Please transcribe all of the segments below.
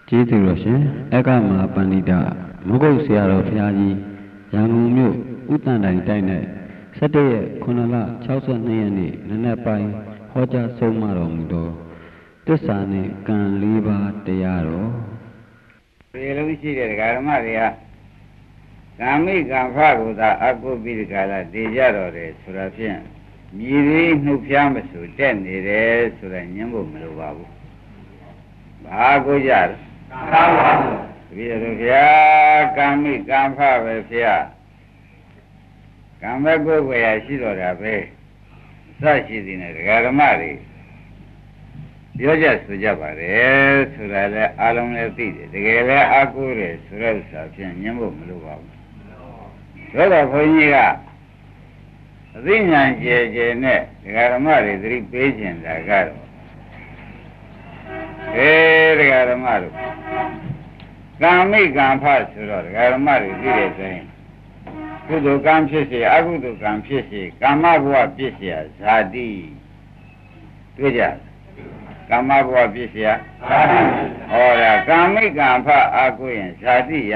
ကျေးဇူးတော်ရှင်အက္ခမဟာပဏိတမုဂုတ်ဆရာတော်ဘုရားကြီးရန်ကုန်မြို့ဥတ္တန်တိုင်းတိုင်း၌17ရက်9လ62ရက်နေ့နနက်ပိုင်းဟောကြားဆုံးမတော်မူသောသစ္စာနှင့်ကံ၄ပါးတရားတော်ဒီလိုရှိတဲ့ဓမ္မတွေကကာမိကံဖကိုသာအကုပိဒကလာတည်ကြတော်တယ်ဆိုတာဖြင့်မြည်ရင်းနှုတ်ဖျားမဆိုတက်နေတယ်ဆိုတာညှင်းဖို့မလိုပါဘူးဘာကိုကြလဲသာပါဘူးဒီလိုဗျာကာမိကံဖပဲဗျာကံမဲ့ကိုယ်ွယ်ရရှိတော်တာပဲစရှိသည်နဲ့ဓမ္မတွေပြောကြဆိုကြပါတယ်ဆိုတာလဲအလုံးလည်းသိတယ်တကယ်လဲအကုတယ်ဆိုတဲ့ဥစ္စာဖြင့်ညှင်းဖို့မလိုပါဘူးဆိုတော့ဘုန်းကြီးကအသိဉာဏ်ကျယ်ကျယ်နဲ့ဓမ္မတွေသတိပေးခြင်းတာကတော့ဓမ္မတို့ကာမိကံဖဆိုတော့ဓမ္မတွေသိတဲ့ဆိုရင်ကုသိုလ်ကံဖြစ်စေအကုသိုလ်ကံဖြစ်စေကာမဘဝဖြစ်เสียဇာတိတွေ့ကြကာမဘဝဖြစ်เสียဇာတိဟောတာကာမိကံဖအာကိုရင်ဇာတိရ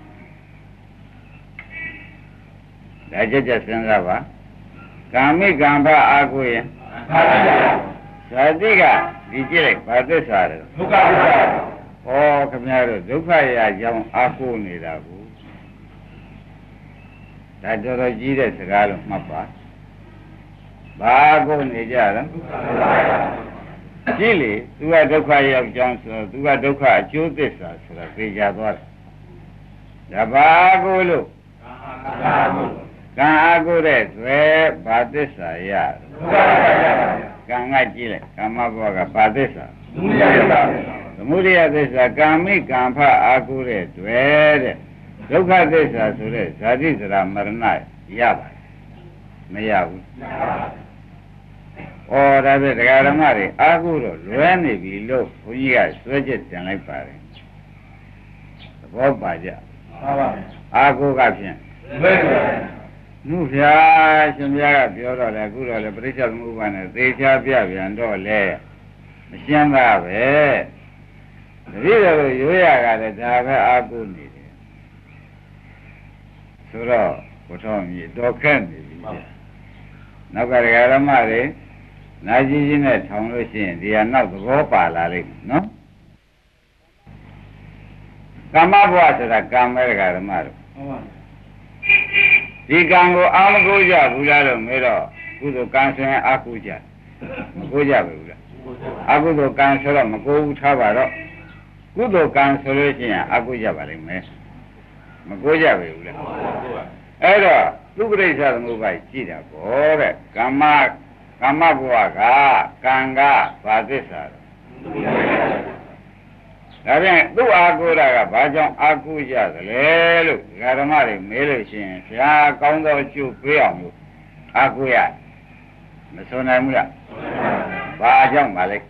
မယ်ဒါကြစဉ်းစားပါကာမိကံဖအာကိုရင်ဇာတိကဒီကြည့်လိုက်ဘာသစ္စာလဲဒုက္ခသစ္စာဟောခင်ဗျားတို့ဒုက္ခရကြောင်းအာကိုနေတာကိုဒါတော်တော်ကြီးတဲ့စကားလို့မှတ်ပါဘာကိုနေကြလဲကြည့်လေသူကဒုက္ခရောက်ကြောင်းဆိုသူကဒုက္ခအကျိုးသစ္စာဆိုတာသိကြသွားတယ်ဒါဘာကိုလို့ကံအာကိုတဲ့သွဲဘာသစ္စာရကံကကြည့်လိုက်ကမ္မဘဝကဘာသစ္စာသမုဒယသစ္စာကာမိကံဖအာကိုတဲ့သွဲတဲ့ဒုက္ခသစ္စာဆိုတဲ့ဇာတိစရာမရဏရပါတယ်မရဘူးဩဒါဖြင့်တရားဓမ္မတွေအာဟုတော့လွဲနေပြီလို့ဘုန်းကြီးကဆွဲချက်တင်လိုက်ပါတယ်သဘောပါကြမှန်ပါအာဟုကဖြင့်လွဲတယ်မှုဖြာရှင်ပြားကပြောတော့လေအခုတော့လေပရိစ္ဆေသမုပ္ပါဒ်နဲ့သေချာပြပြန်တော့လေမရှင်းတာပဲတတိယလိုရိုးရကလည်းဒါပဲအာဟုနေဆိုတော့ဘုထောင်ကြီးတော်ခက်နေပြီနောက်ကဓမ္မတွေနာကြီးကြီးနဲ့ထောင်လို့ရှိရင်ဒီဟာနောက်သဘောပါလာလိမ့်မယ်နော်ကမ္မဘဝဆိုတာကံပဲဓမ္မတို့ဒီကံကိုအာမကိုကြဘူးလားလို့မေးတော့ကုသိုလ်ကံဆိုရင်အာကုကြမကိုကြဘူးလားအကုသိုလ်ကံဆိုတော့မကိုဘူးထားပါတော့ကုသိုလ်ကံဆိုလို့ရှိရင်အာကုကြပါလိမ့်မယ်မကိုကြပြီဘူးလားအဲ့တော့သူပရိစ္ဆသမုပ္ပါဒ်ကြည့်တာပေါ့တဲ့ကမ္မဘဝကကံကဘာသစ္စာဒါပြန်သူ့အာကိုရကဘာကြောင့်အာကုကြသလဲလို့ဓမ္မတွေမေးလို့ရှိရင်ဘုရားကောင်းသောအကျိုးပေးအောင်လို့အာကုရမဆိုနိုင်ဘူးလားဘာကြောင့်ပါလဲ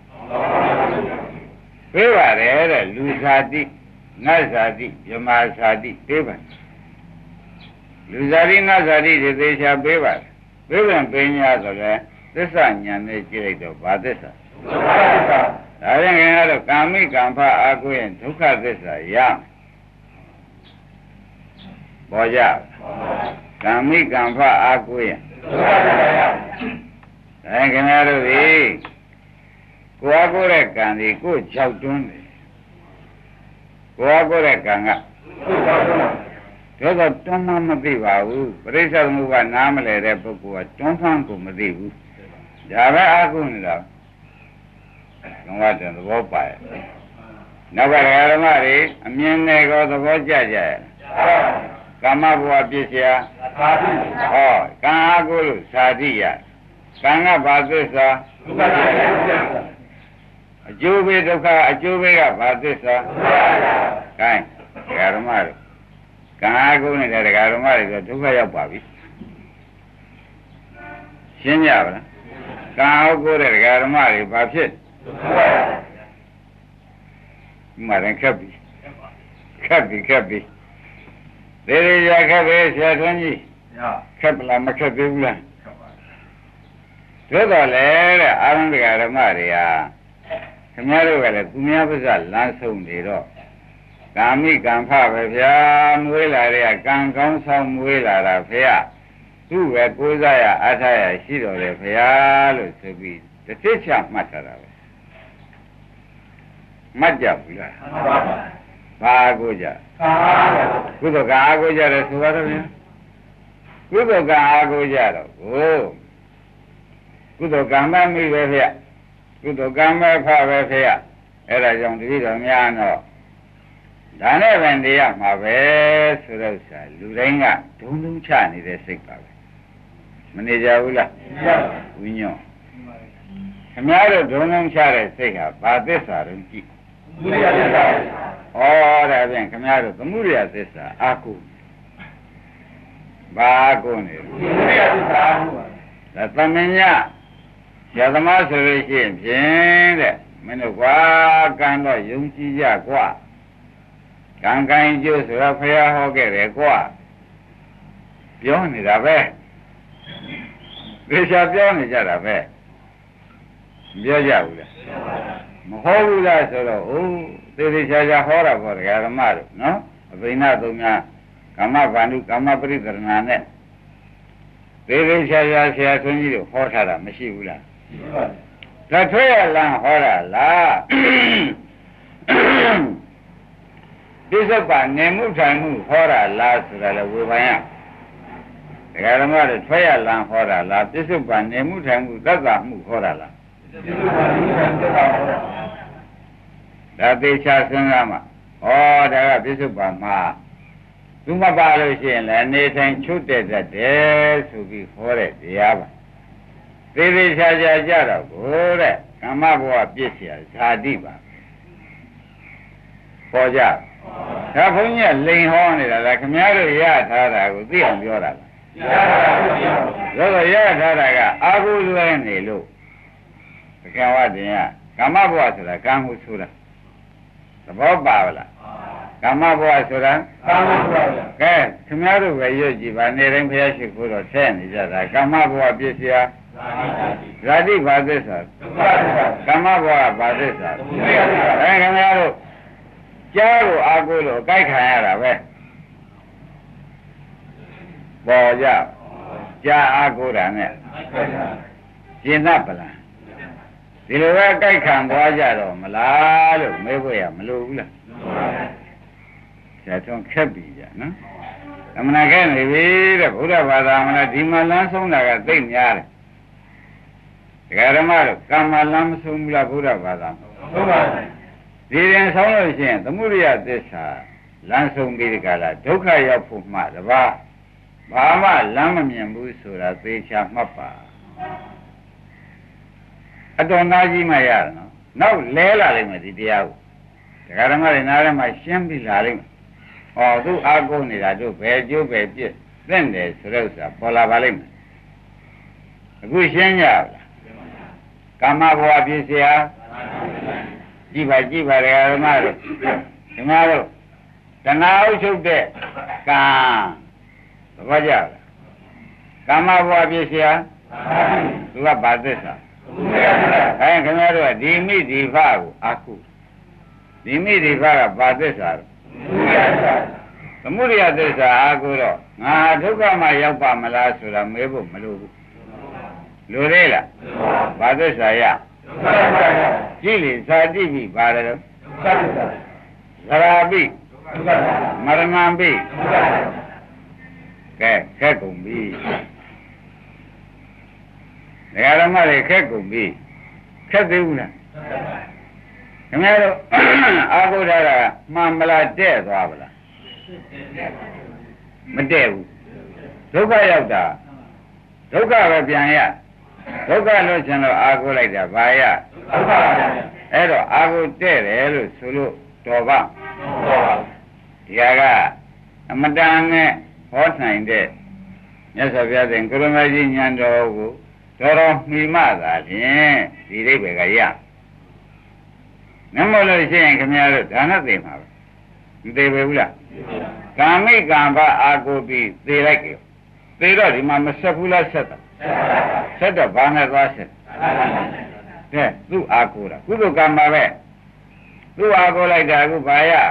ပေးပါတယ်တဲ့လူဇာတိနတ်ဇာတိယမဇာတိပေးပါလူဇာတိနတ်ဇာတိတွေသေချာပေးပါပေးပြန်ပညာဆိုလဲသစ္စာဉာဏ်နဲ့ကြည့်လိုက်တော့ဘာသစ္စာဒုက္ခသစ္စာဒါပြန်ခင်ဗျားတို့ကာမိကံဖအာကိုရင်ဒုက္ခသစ္စာရပေါ်ကြကာမိကံဖအာကိုရင်ဒုက္ခသစ္စာရဒါခင်ဗျားတို့ဒီကိုယ်အကိုတဲ့ကံဒီကိုယ်၆တွန်းတယ်ကိုယ်ကိုယ်တဲ့ကံကတော့တွန်းမှမသိပါဘူးပရိစ္ဆေသမုပ္ပါဒ်နားမလဲတဲ့ပုဂ္ဂိုလ်ကတွန်းမှကိုမသိဘူးဒါပဲအာကုနေတာဘုရားတန်သဘောပါရဲ့နောက်ကဓမ္မတွေအမြင်နဲ့ကောသဘောကျကြရဲ့ကာမဘဝပြည့်စရာသာတိဟောကံအာကုလို့သာတိရကံကဘာသစ္စာဒုက္ခသစ္စာအကျိုးပေးဒုက္ခအကျိုးပေးကဘာသစ္စာကဲဓမ္မတွေကံအာကုနေတဲ့ဓမ္မတွေဆိုဒုက္ခရောက်ပါပြီရှင်းကြပါလားကံအာကုတဲ့ဓမ္မတွေဘာဖြစ်မှန်တယ်ခက်ပြီသေရခက်ပဲဆရာထွန်းကြီးခက်ပလားမခက်သေးဘူးလားသို့တော်လေတဲ့အာရုံဓမ္မတွေဟာခင်ဗျားတို့ကလည်းသူများပါးစပ်လမ်းဆုံးနေတော့ကာမိကံဖပဲဗျာမွေးလာတဲ့ကံကောင်းဆောင်မွေးလာတာဖေရသူ့ပဲကိုးစားရအထာရရှိတော်တယ်ဖေရလို့ဆိုပြီးတစ်ချက်ချမှတ်ထားတာပဲမှတ်ကြဘူးလားမှတ်ပါပါဘာကိုကြကုသိုလ်ကအားကိုကြတယ်ဆိုတော့ဗျာကုသိုလ်ကအားကိုကြတော့ကုသိုလ်ကံမမိပဲဖေရကုသိုလ်ကံမဖပဲဖေရအဲ့ဒါကြောင့်တတိတော်များတော့ဒါနဲ့ပဲတရားမှာပဲဆိုတော့ဥစ္စာလူတိုင်းကဒုံဒုံချနေတဲ့စိတ်ပါပဲမနေကြဘူးလားဝိညာဉ်ခင်ဗျားတို့ဒုံဒုံချတဲ့စိတ်ဟာဘာသစ္စာတုန်းကြည့်သမုဒယသစ္စာဩဒါဖြင့်ခင်ဗျားတို့သမုဒယသစ္စာအာကုဘာအာကုနေသမုဒယသစ္စာအာကုဒါသမဉ္ဇရသမားဆိုလို့ရှိရင်ဖြင့်တဲ့မင်းတို့ကွာကံတော့ယုံကြည်ကြကွာကံကံကျိုးဆိုတော့ဖရာဟောခဲ့တယ်ကွာပြောနေတာပဲသေချာပြောနေကြတာပဲပြောကြဘူးလားမဟောဘူးလားဆိုတော့အိုးသေသေးချာချာဟောတာပေါ့ဓမ္မတို့နော်အဘိနသုံးများကာမဗန္ဓုကာမပရိသရဏနဲ့သေသေးချာချာဆရာသွင်းကြီးတို့ဟောထားတာမရှိဘူးလားဒါထွေးရလန်းဟောတာလားပြစ္ဆုတ်ကနေမှုထိုင်မှုဟောတာလားဆိုတာလည်းဝေဖန်ရဒကာဓမ္မတွေထွေးရလန်းဟောတာလားပြစ္ဆုတ်ကနေမှုထိုင်မှုသက်သာမှုဟောတာလားပြစ္ဆုတ်ကနေမှုထိုင်သက်သာဟောတာဒါသေချာစဉ်းစားမှာဩဒါကပြစ္ဆုတ်ပါမှာသူမပါလို့ရှိရင်လည်းနေထိုင်ချုပ်တဲ့တတ်တယ်ဆိုပြီးဟောတဲ့တရားပါသေသေးချာချာကြတော့ကိုတဲ့ကမ္မဘဝပြည့်စရာဇာတိပါပေါ်ကြဒါဘုန်းကြီးကလိန်ဟောနေတာလားခင်ဗျားတို့ရထားတာကိုသိအောင်ပြောတာလားရထားတာရထားတာကအာဟုလွဲနေလို့တကယ်ဝတင်ကကမ္မဘဝဆိုတာကံဟုဆိုတာသဘောပါလားကမ္မဘဝဆိုတာကံဟုဆိုတာကဲခင်ဗျားတို့ပဲရွတ်ကြည့်ပါနေတိုင်းဘုရားရှိခိုးတော့ဆဲနေကြတာကမ္မဘဝပြည့်စရာဇာတိဘာသစ္စာကမ္မဘဝဘာသစ္စာခင်ဗျားတို့ကြားကိုအားကိုးလို့ကြိုက်ခံရတာပဲပေါ်ကြကြားအားကိုးတာနဲ့ရှင်းသပလားဒီလိုပဲကြိုက်ခံသွားကြတော့မလားလို့မေးဖို့ရမလိုဘူးလားဆရာတော်ခက်ပြီကြနော်အမှန်ကဲနေပြီတဲ့ဘုရားဘာသာမလားဒီမှာလမ်းဆုံးတာကသိမ့်များတယ်ဒကာဓမ္မတို့ကမ္မလမ်းမဆုံးဘူးလားဘုရားဘာသာဆုံးပါဒီရင်ဆောင်လို့ရှိရင်သမုဒိယသစ္စာလမ်းဆုံးပြီးဒီကလာဒုက္ခရောက်ဖို့မှတပါးဘာမှလမ်းမမြင်ဘူးဆိုတာသေချာမှတ်ပါအတော်သားကြီးမှရတယ်နော်နောက်လဲလာလိမ့်မယ်ဒီတရားကိုဒကာဓမ္မတွေနားထဲမှာရှင်းပြီးလာလိမ့်မယ်ဟောသူအာကုနေတာတို့ဘယ်ကျိုးပဲပြည့်သင့်တယ်ဆိုတဲ့ဥစ္စာပေါ်လာပါလိမ့်မယ်အခုရှင်းကြလားကာမဘဝပြည့်စရာကြည့်ပါဓမ္မတို့ဓမ္မတို့တဏှာဥချုပ်တဲ့ကံသဘောကျလားကာမဘဝပြည့်စရာသူကဘာသစ္စာခင်ဗျားတို့ကဒီမိဒီဖကိုအာကုဒီမိဒီဖကဘာသစ္စာသမုဒယသစ္စာအာကုတော့ငါဒုက္ခမှရောက်ပါမလားဆိုတာမေးဖို့မလိုဘူးလိုသေးလားဘာသစ္စာရကြည့်လေဇာတိပိပါတယ်တော့ဇရာပိမရဏံပိကဲခက်ကုန်ပြီဒကာဓမ္မတွေခက်ကုန်ပြီခက်သေးဘူးလားခင်ဗျားတို့အာဟုဒရာမှန်မလားတဲ့သွားပါလားမတဲ့ဘူးဒုက္ခရောက်တာဒုက္ခပဲပြန်ရဒုက္ခလို့ရှင်လို့အာဟုလိုက်တာဘာရဒုက္ခပါဗျာအဲ့တော့အာဟုတဲ့တယ်လို့ဆိုလို့တော်ပါဒီကအမတန်နဲ့ဟောနိုင်တဲ့မြတ်စွာဘုရားသင်ကရမကြီးဉာဏ်တော်ကိုတော်မှီမှသာဖြင့်ဒီအိဗေကရနမလို့ရှိရင်ခင်ဗျားတို့ဒါနသိမှာပဲမသိပဲဘူးလားကာမိကံဘာအာကိုပြီးသိလိုက်ကြသိတော့ဒီမှာမဆက်ဘူးလားဆက်တာဆက်တော့ဘာနဲ့သွားဆက်တဲ့သူ့အာကိုတာကုသိုလ်ကံပါပဲသူ့ဟာကိုလိုက်တာအခုဘာရ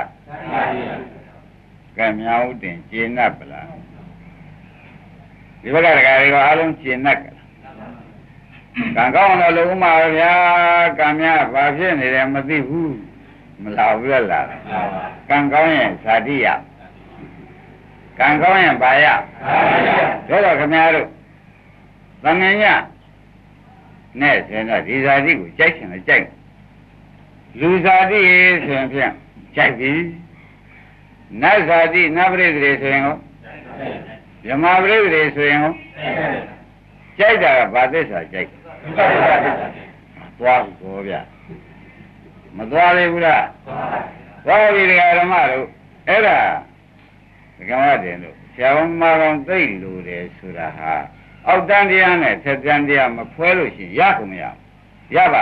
ကံမြောက်တင်ကျင့်납ပလားဒီဘက်ကတကယ်ရောအားလုံးကျင့်납ကံကောင်းတော့လုံးမှာဗျာကံများဘာဖြစ်နေတယ်မသိဘူးမလာဘူးလားကံကောင်းရင်ဇာတိရကံကောင်းရင်ဘာရဒါတော့ခင်ဗျားတို့သံဃာညနဲ့ဆင်တော့ဒီဇာတိကိုကြိုက်ချင်တယ်ကြိုက်လူဇာတိဆိုရင်ဖြင့်ကြိုက်ပြီနတ်ဇာတိနတ်ပရိသေဆိုရင်ဟောမြမပရိသေဆိုရင်ဟောကြိုက်တာကဘာသစ္စာကြိုက်သွားပြီဘောဗျမသွားလေဘူးလားသွားပြီတရားဓမ္မတို့အဲ့ဒါဒကမတင်တို့ဆရာမကောင်သိလို့တယ်ဆိုတာဟာအောက်တန်းတရားနဲ့ထက်တန်းတရားမဖွဲလို့ရှိရင်ရကုန်မရရပါ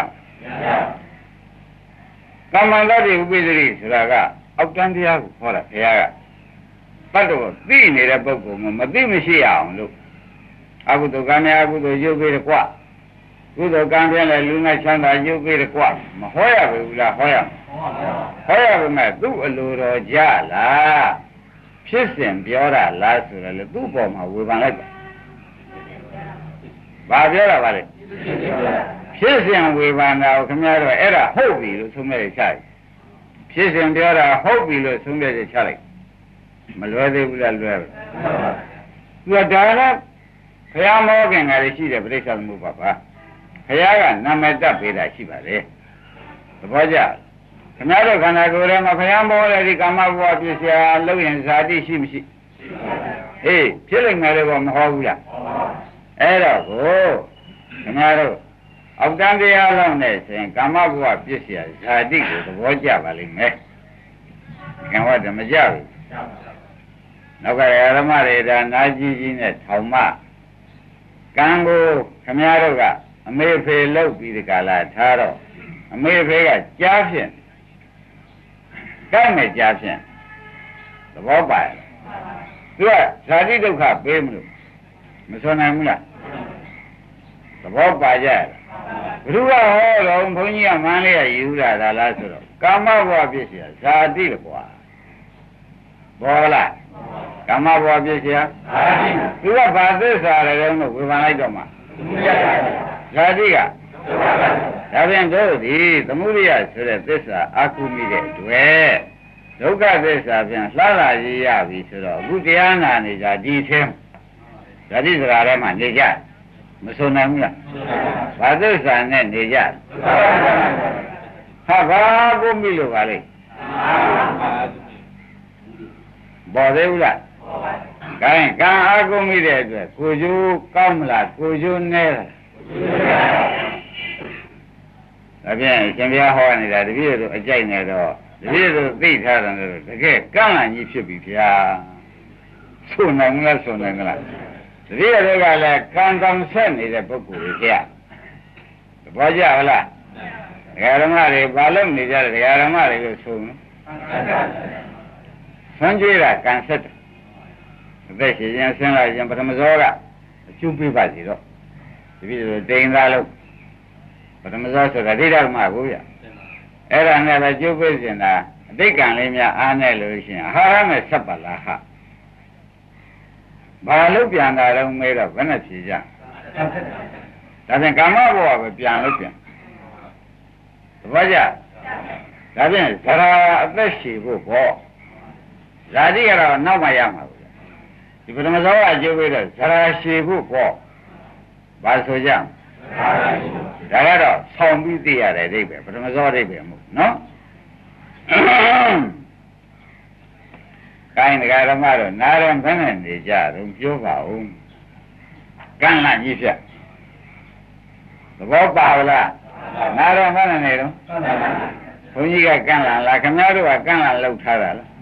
ကမ္မန္တတိဥပိသတိဆိုတာကအောက်တန်းတရားကိုခေါ်တာဘုရားကတတ်တော့သိနေတဲ့ပုဂ္ဂိုလ်မသိမရှိရအောင်လို့အကုသိုလ်ကံများအကုသိုလ်ရုပ်ပေးတယ်ကွာကုသိုလ်ကံပြင်းလဲလူငါချမ်းသာရုပ်ပေးတယ်ကွာမဟောရဘူးလားဟောရမယ်သူ့အလိုတော်ကြလားဖြစ်စဉ်ပြောတာလားဆိုတော့လေသူ့ပေါ်မှာဝေဖန်လိုက်ပါဘာပြောတာပါလဲဖြစ်စဉ်ဝေဖန်တာကိုခင်ဗျားတို့အဲ့ဒါဟုတ်ပြီလို့သုံးမဲ့ချလိုက်ဖြစ်စဉ်ပြောတာဟုတ်ပြီလို့သုံးမဲ့ချလိုက်မလွယ်သေးဘူးလားလွယ်ပါသူကဒါလည်းဘုရားမောခင်ကလည်းရှိတယ်ပြိဿသမုပ္ပါပါဘုရားကနာမည်တက်ပေးတာရှိပါလေသဘောကျခင်ဗျားတို့ခန္ဓာကိုယ်ထဲမှာဘုရားမောတဲ့ဒီကာမဘဝပြည့်စရာလုပ်ရင်ဇာတိရှိမရှိအေးဖြစ်လိမ့်မယ်လို့မဟောဘူးလားအဲ့တော့ကိုခင်ဗျားတို့အောက်တန်းတရားလောက်နဲ့ဆိုရင်ကာမဘဝပြည့်စရာဇာတိကိုသဘောကျပါလိမ့်မယ်ခင်ဗျားတို့မကြဘူးနောက်ကရဓမ္မတွေဒါနာကြီးနဲ့ထောင်မကံကိုခမည်းတော်ကအမေဖေလောက်ပြီးဒီကလာထားတော့အမေဖေကကြားဖြင့်ကိုက်မဲ့ကြားဖြင့်သဘောပါရဲ့သူကဇာတိဒုက္ခပေးမလို့မစွမ်းနိုင်ဘူးလားသဘောပါကြရဲ့ဘုရားဟောတော်ဘုန်းကြီးကမန်းလေးကယူလာတာလားဆိုတော့ကာမဘဝပြည့်စရာဇာတိလေကွာဘောလားကာမဘဝပြည့်စရာသူကဘာသစ္စာလဲတော့ဝေဖန်လိုက်တော့မှဇာတိကဒါပြန်တို့ဒီသမုဒိယဆိုတဲ့သစ္စာအာကုမိတဲ့တွေ့ဒုက္ခသစ္စာပြန်လှလာရရပြီဆိုတော့အခုတရားနာနေကြဒီချင်းဇာတိစကားထဲမှာနေကြမဆုံးနိုင်ဘူးလားဘာသစ္စာနဲ့နေကြဟာဘာကုမိလို့ပါလေပေါ်သေးဘူးလားကဲကံအာကုမိတဲ့အတွက်ကိုကျိုးကောင်းမလားကိုကျိုးနဲလားဒါပြန်ရှင်ဘုရားဟောနေတာတပည့်တို့အကြိုက်နေတော့တပည့်တို့သိထားတယ်လို့တကယ်ကံလာကြီးဖြစ်ပြီဗျာဆိုနိုင်မလားဆိုနိုင်မလားတပည့်တို့ကလည်းကံတောင်ဆက်နေတဲ့ပုဂ္ဂိုလ်တွေကြသဘောကျဟုတ်လားဒကာဓမ္မတွေဘာလို့နေကြလဲဒကာဓမ္မတွေလို့ဆိုနော်ဆန်းကြွေးတာကံဆက်တယ်အသက်ရှင်ရင်ဆင်းလာရင်ပထမဇောကအကျိုးပေးပါစီတော့တပည့်တို့တိန်သားလို့ပထမဇောဆိုတာဒိဋ္ဌဓမ္မကိုဗျအဲ့ဒါနဲ့ပဲကျိုးပေးစင်တာအတိတ်ကံလေးများအားနဲ့လို့ရှိရင်အာဟာရနဲ့ဆက်ပါလားဟာဘာလို့ပြန်တာတော့မဲတော့ဘယ်နဲ့ဖြေကြဒါပြန်ကာမဘဝပဲပြန်လို့ပြန်သဘောကျဒါပြန်ဇရာအသက်ရှည်ဖို့ပေါ့ဇာတိကတော့နောက်မှရမှာပဲဒီပထမဇောကအကျိုးပေးတော့ဇရာရှည်ဖို့ပေါ့ဘာဆိုကြဒါကတော့ဆောင်းပြီးသိရတဲ့အိဗယ်ပထမဇောအိဗယ်မဟုတ်နော်ကိုင်းဒကာဓမ္မတို့နားရင်ဘယ်နဲ့နေကြတော့ပြောပါဦးကန့်လန့်ကြီးဖြတ်သဘောပါလားနားရင်ဘယ်နဲ့နေတော့ဘုန်းကြီးကကန့်လန့်လားခင်ဗျားတို့ကကန့်လန့်လောက်ထားတာလား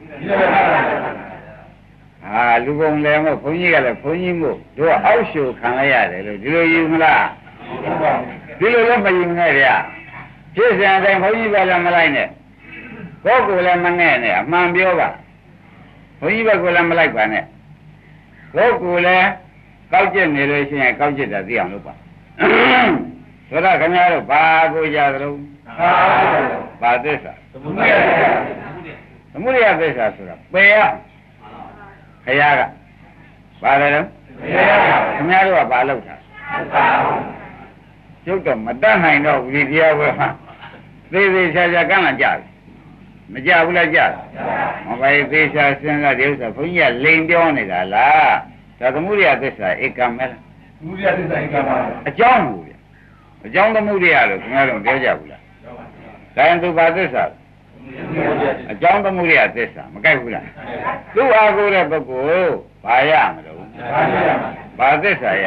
ဟာလူကုန်လည်းမဟုတ်ဘုန်းကြီးကလည်းဘုန်းကြီးမို့တို့အောက်ရှုခံလိုက်ရတယ်လို့ဒီလိုယူမလားဒီလိုလည်းမယူနဲ့ဗျာဖြစ်စံတိုင်းဘုန်းကြီးကလည်းမလိုက်နဲ့ကိုယ်ကလည်းမနဲ့နဲ့အမှန်ပြောပါဘုန်းကြီးဘက်ကလည်းမလိုက်ပါနဲ့ကိုယ်ကလည်းကောက်ကျစ်နေလို့ရှိရင်ကောက်ကျစ်တာသိအောင်လုပ်ပါဆိုတော့ခင်ဗျားတို့ဘာကိုကြသလုံးဘာသစ္စာသမုဒိယသစ္စာဆိုတာပယ်ရခရကပါတယ်လို့ခင်ဗျားတို့ကဘာလုပ်တာကျုပ်တော့မတတ်နိုင်တော့ဝိရိယဘယ်မှာသေးသေးချာချာကန့်လာကြပြီမကြဘူးလားကြမပိုင်သေးချာစဉ်းစားတဲ့ဥစ္စာဘုန်းကြီးကလိန်ပြောနေတာလားဒါသမုဒိယသစ္စာဧကံမဲလားသမုဒိယသစ္စာဧကံပါအကြောင်းဘူးဗျအကြောင်းသမုဒိယလို့ခင်ဗျားတို့ပြောကြဘူးလားဒါရင်သူဘာသစ္စာအကြောင်းသမုဒိယသစ္စာမကြိုက်ဘူးလားသူ့အားကိုးတဲ့ပုဂ္ဂိုလ်ဘာရမလို့ဘာသစ္စာရ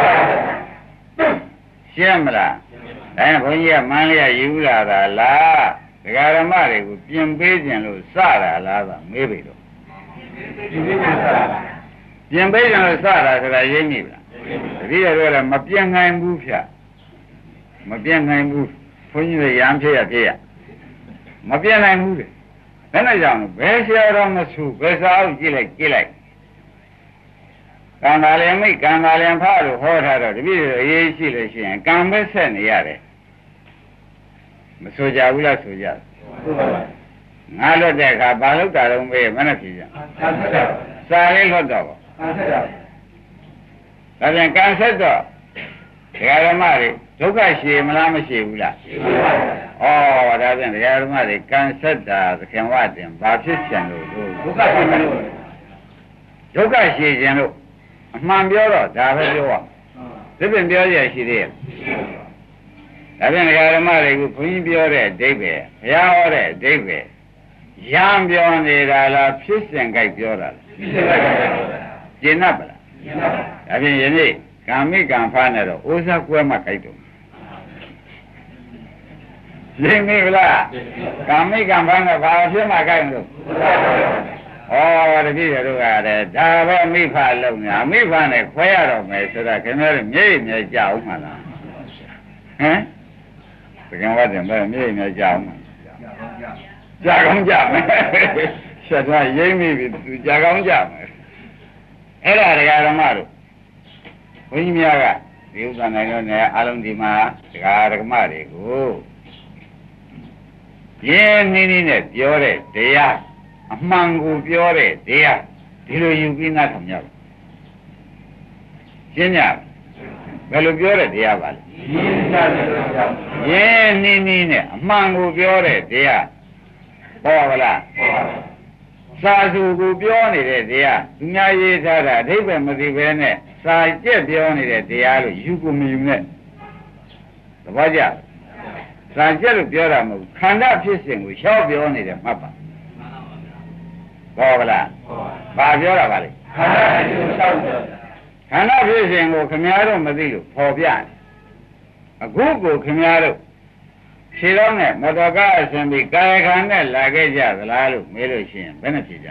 ရှင်းမလားဒါရင်ဘုန်းကြီးကမန်းလေးကယူလာတာလားဒကာဓမ္မတွေကိုပြင်ပေးခြင်းလို့စတာလားဆိုမေးပြီတော့ပြင်ပေးခြင်းလို့စတာဆိုတာရင်းမိလားတတိယတော့လည်းမပြင်နိုင်ဘူးဖြတ်မပြင်နိုင်ဘူးဘုန်းကြီးတွေရံဖြစ်ရဖြစ်ရမပြင်နိုင်ဘူးလေဘယ်နဲ့ကြောင့်ဘယ်ဆရာတော်မဆူဘယ်စာအုပ်ကြည့်လိုက်ကံသာလျင်မိတ်ကံသာလျင်ဖလို့ဟောထားတော့တပည့်တွေအရေးရှိလို့ရှိရင်ကံပဲဆက်နေရတယ်မဆိုကြဘူးလားဆိုကြငါလွတ်တဲ့အခါဘာလို့တာတော့မေးမနဲ့ဖြေကြစာလေးလွတ်တော့ဒါပြန်ကံဆက်တော့ဒကာဓမ္မတွေဒုက္ခရှည်မလားမရှိဘူးလားရှိပါဘူးဩဒါပြန်ဒကာဓမ္မတွေကံဆက်တာသခင်ဝတင်ဘာဖြစ်ချင်လို့ဒုက္ခရှည်လို့ဒုက္ခရှည်ခြင်းလို့အမှန်ပြောတော့ဒါပဲပြောရဒီပြင်ပြောရရှိသေးရဲ့ဒါပြန်ဒကာဓမ္မတွေကဘုန်းကြီးပြောတဲ့အဓိပ္ပာယ်ဘုရားဟောတဲ့အဓိပ္ပာယ်ရံပြောနေတာလားဖြစ်စဉ်ကြိုက်ပြောတာလားဖြစ်စဉ်ကြိုက်ပြောတာကျင့်납ပါလားကျင့်납ပါဒါပြင်ယနေ့ကာမိကံဖားနေတော့ဩဇာကွဲမှကြိုက်တော့ရှင်းပြီလားကာမိကံဖားနေဘာဖြစ်မှကြိုက်လို့ဩတတိယတို့ကလည်းဒါပဲမိဖလုံးညာမိဖနဲ့ခွဲရတော့မယ်ဆိုတာခင်ဗျားတို့မျက်ရည်မျက်ကြောက်မှလားဟမ်တကယ်ว่าတယ်ပဲမျက်ရည်မျက်ကြောက်မှကြာကောင်းကြမယ်ဆက်သွားရိမ့်မိပြီသူကြာကောင်းကြမယ်အဲ့ဒါတရားဓမ္မတို့ဘုန်းကြီးများကဒီဥစ္စာနိုင်တော့လည်းအလုံးဒီမှာတရားဓမ္မတွေကိုရင်းနှီးနှီးနဲ့ပြောတဲ့တရားအမှန်ကိုပြောတဲ့တရားဒီလိုယူပြီးသားထောင်ကြပါရှင်းကြဘယ်လိုပြောတဲ့တရားပါလဲရင်းနှီးနှီးနဲ့အမှန်ကိုပြောတဲ့တရားဟောပါလားစာစုကိုပြောနေတဲ့တရားသူများရေးထားတာအဓိပ္ပာယ်မသိဘဲနဲ့စာကျက်ပြောနေတဲ့တရားလို့ယူကိုမယူနဲ့သဘောကျစာကျက်လို့ပြောတာမဟုတ်ခန္ဓာဖြစ်စဉ်ကိုရှောက်ပြောနေတယ်မှတ်ပါဟောပါလားဘာပြောတာပါလဲခန္ဓာဖြစ်စဉ်ကိုရှောက်ပြောတာခန္ဓာဖြစ်စဉ်ကိုခင်ဗျားတို့မသိလို့ဖော်ပြတယ်အခုကိုခင်ဗျားတို့ခြေတော်နဲ့မော်တော်ကားအစဉ်ပြီးကာယကံနဲ့လာခဲ့ကြသလားလို့မေးလို့ရှိရင်ဘယ်နဲ့ဖြေကြ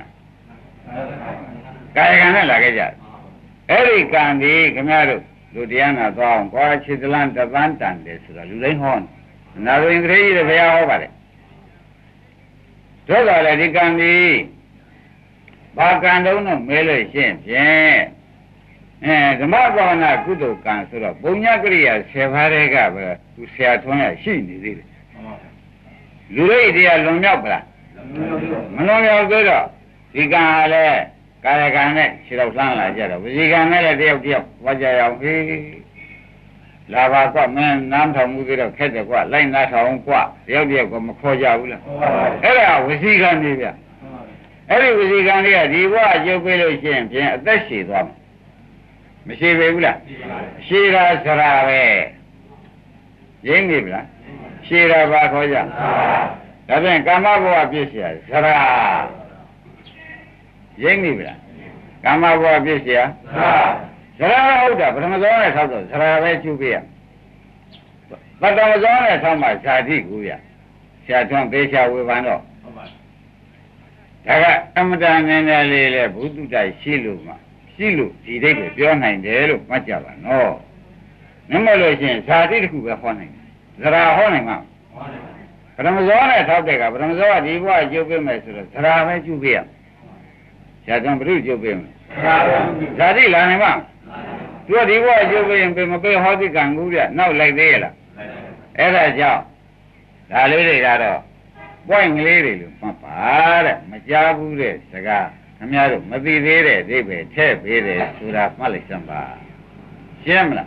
ကာယကံနဲ့လာခဲ့ကြအဲ့ဒီကံဒီခင်ဗျားတို့လူတရားနာသွားအောင်ကွာခြေတလန်းတပန်းတန်တယ်ဆိုတာလူတိုင်းဟောနာရင်းကလေးကြီးတွေဘုရားဟောပါတယ်တို့တော်လည်းဒီကံဒီဘာကံတုံးတော့မဲလို့ရှင်းဖြင့်ဓမ္မဘာဝနာကုသိုလ်ကံဆိုတော့ဘုံညကရိယာ10ပါးတဲ့ကပဲသူဆရာထွန်းရရှိနေသေးတယ်လူတွေတရားလွန်မြောက်ပလားမလွန်မြောက်သေးတော့ဒီကံကလည်းကာယကံနဲ့ခြေတော့လှမ်းလာကြတော့ဝစီကံနဲ့လည်းတယောက်ဝါကြရအောင်ဟေးလာပါကွမင်းနားထောင်မှုသေးတော့ခက်တယ်ကွလိုက်နားထောင်ကွတယောက်ကမခေါ်ကြဘူးလားအဲ့ဒါဝစီကံနေဗျအဲ့ဒီဝစီကံလေးကဒီဘဝအကျုပ်ပေးလို့ရှိရင်ဖြင့်အသက်ရှည်သွားမှာမရှိပေဘူးလားရှည်တာစရာပဲရင်းနေပြီလားရှည်တာဘာခေါ်ကြဒါဖြင့်ကာမဘဝပြည့်စရာစရာရင်းနေပြီလားကာမဘဝပြည့်စရာစရာဟုတ်တာပထမဆုံးနဲ့ထောက်တော့စရာပဲကျူပေးရပထမဆုံးနဲ့ထောက်မှဇာတိကူရဆရာထွန်းပေးချဝေဖန်တော့ဒါကအမတန်နည်းနည်းလေးလဲဘုသူတ္တရှိလို့မှရှိလို့ဒီဒိတ်ကိုပြောနိုင်တယ်လို့မှတ်ကြပါနော်နမလို့ရှိရင်ဇာတိတစ်ခုပဲဟောနိုင်တယ်ဇရာဟောနိုင်မှာပထမဇောနဲ့ထောက်တဲ့ကပထမဇောကဒီဘဝကျုပ်ပေးမယ်ဆိုတော့ဇရာပဲကျုပ်ပေးရဇာတုံဘုရုကျုပ်ပေးမယ်ဇာတိလာနိုင်မှာသူကဒီဘဝကျုပ်ပေးရင်မပေးဟောတိကံကူးပြနောက်လိုက်သေးရလားအဲ့ဒါကြောင့်ဒါလေးတွေကတော့ပွင့်ကလေးတွေလို့မှတ်ပါတဲ့မကြားဘူးတဲ့စကားခင်ဗျားတို့မသိသေးတဲ့အိဗယ်ထည့်ပေးတယ်ဆိုတာမှတ်လိုက်စမ်းပါရှင်းမလား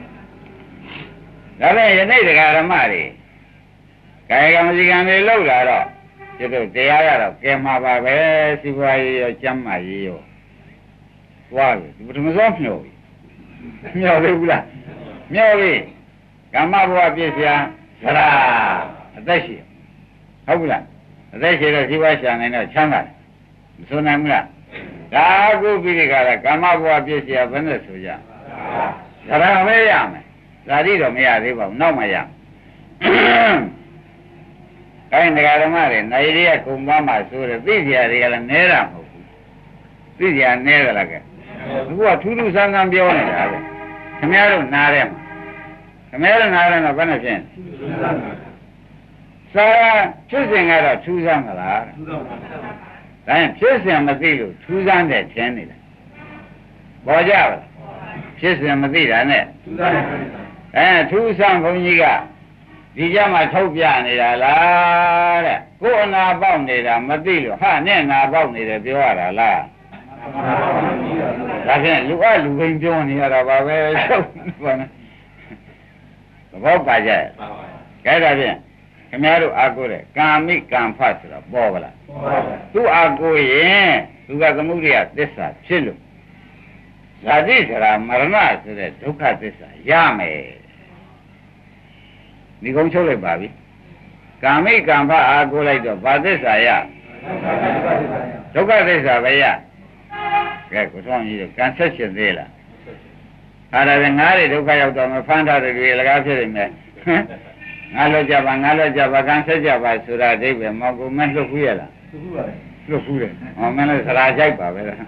ဒါနဲ့ယနေ့တရားဓမ္မတွေကာယကံစီကံတွေလောက်လာတော့ဒီလိုတရားရတော့ကဲမှာပါပဲစီပွားရေးရောကျမ်းမာရေးရောသွားပြီဒီပထမဆုံးမျှော်ပြီမျှော်သေးဘူးလားမျှော်ပြီကမ္မဘဝပြည့်စရာသရအသက်ရှိဟုတ်ဘူးလားအသက်ရှိတော့စီပွားရှာနိုင်တော့ချမ်းသာတယ်မဆိုနိုင်ဘူးလားဒါကုပိရိကရကမ္မဘဝပြည့်စရာဘယ်နဲ့ဆိုကြသရပဲရမယ်ဇာတိတော့မရသေးပါဘူးနောက်မှရအဲ့ဒီဓမ္မတွေနိုင်ရည်ကုံပါမှဆိုတယ်သိကြတွေကလည်းနဲတာမဟုတ်ဘူးသိကြနဲကြလားကဲသူကထူးထူးဆန်းဆန်းပြောနေတာပဲခင်ဗျားတို့နားတယ်မှာခင်ဗျားတို့နားတယ်တော့ဘယ်နဲ့ဖြစ်စာဖြစ်စဉ်ကတော့ထူးဆန်းမလားထူးဆန်းပါဘူးဒါရင်ဖြစ်စဉ်မသိလို့ထူးဆန်းတဲ့ထင်နေတယ်ပေါ်ကြပါဖြစ်စဉ်မသိတာနဲ့ထူးဆန်းထူးဆန်းဘုန်းကြီးကဒီကြမှာထုတ်ပြနေတာလားတဲ့ကိုယ်အနာပေါက်နေတာမသိလို့ဟာနဲ့နာပေါက်နေတယ်ပြောရတာလားဒါဖြင့်လူအလူဘိန်းပြောနေရတာပါပဲချုပ်ပါနဲ့သဘောပါကြရဲ့ကဲဒါဖြင့်ခင်ဗျားတို့အာကိုတဲ့ကာမိကံဖတ်ဆိုတာပေါ်ပါလားပေါ်ပါဘူးသူအာကိုရင်သူကသမုဒိယသစ္စာဖြစ်လို့ဇာတိစရာမရဏဆိုတဲ့ဒုက္ခသစ္စာရမယ်ဒီကုန်းချုပ်လိုက်ပါပြီကာမိကံဖတ်အာကိုလိုက်တော့ဘာသစ္စာရဒုက္ခသစ္စာပဲရကဲကိုဆောင်ကြီးကံဆက်ရှင်သေးလားအဲ့ဒါလည်းငါးတွေဒုက္ခရောက်တော့မဖမ်းထားတဲ့တွေလကားဖြစ်နေမယ်ငါလွတ်ကြပါငါလွတ်ကြပါကံဆက်ကြပါဆိုတာအိဗယ်မောကိုမလွတ်ဘူးရလားလွတ်ဘူးတယ်ဟောမင်းလည်းစရာကြိုက်ပါပဲလား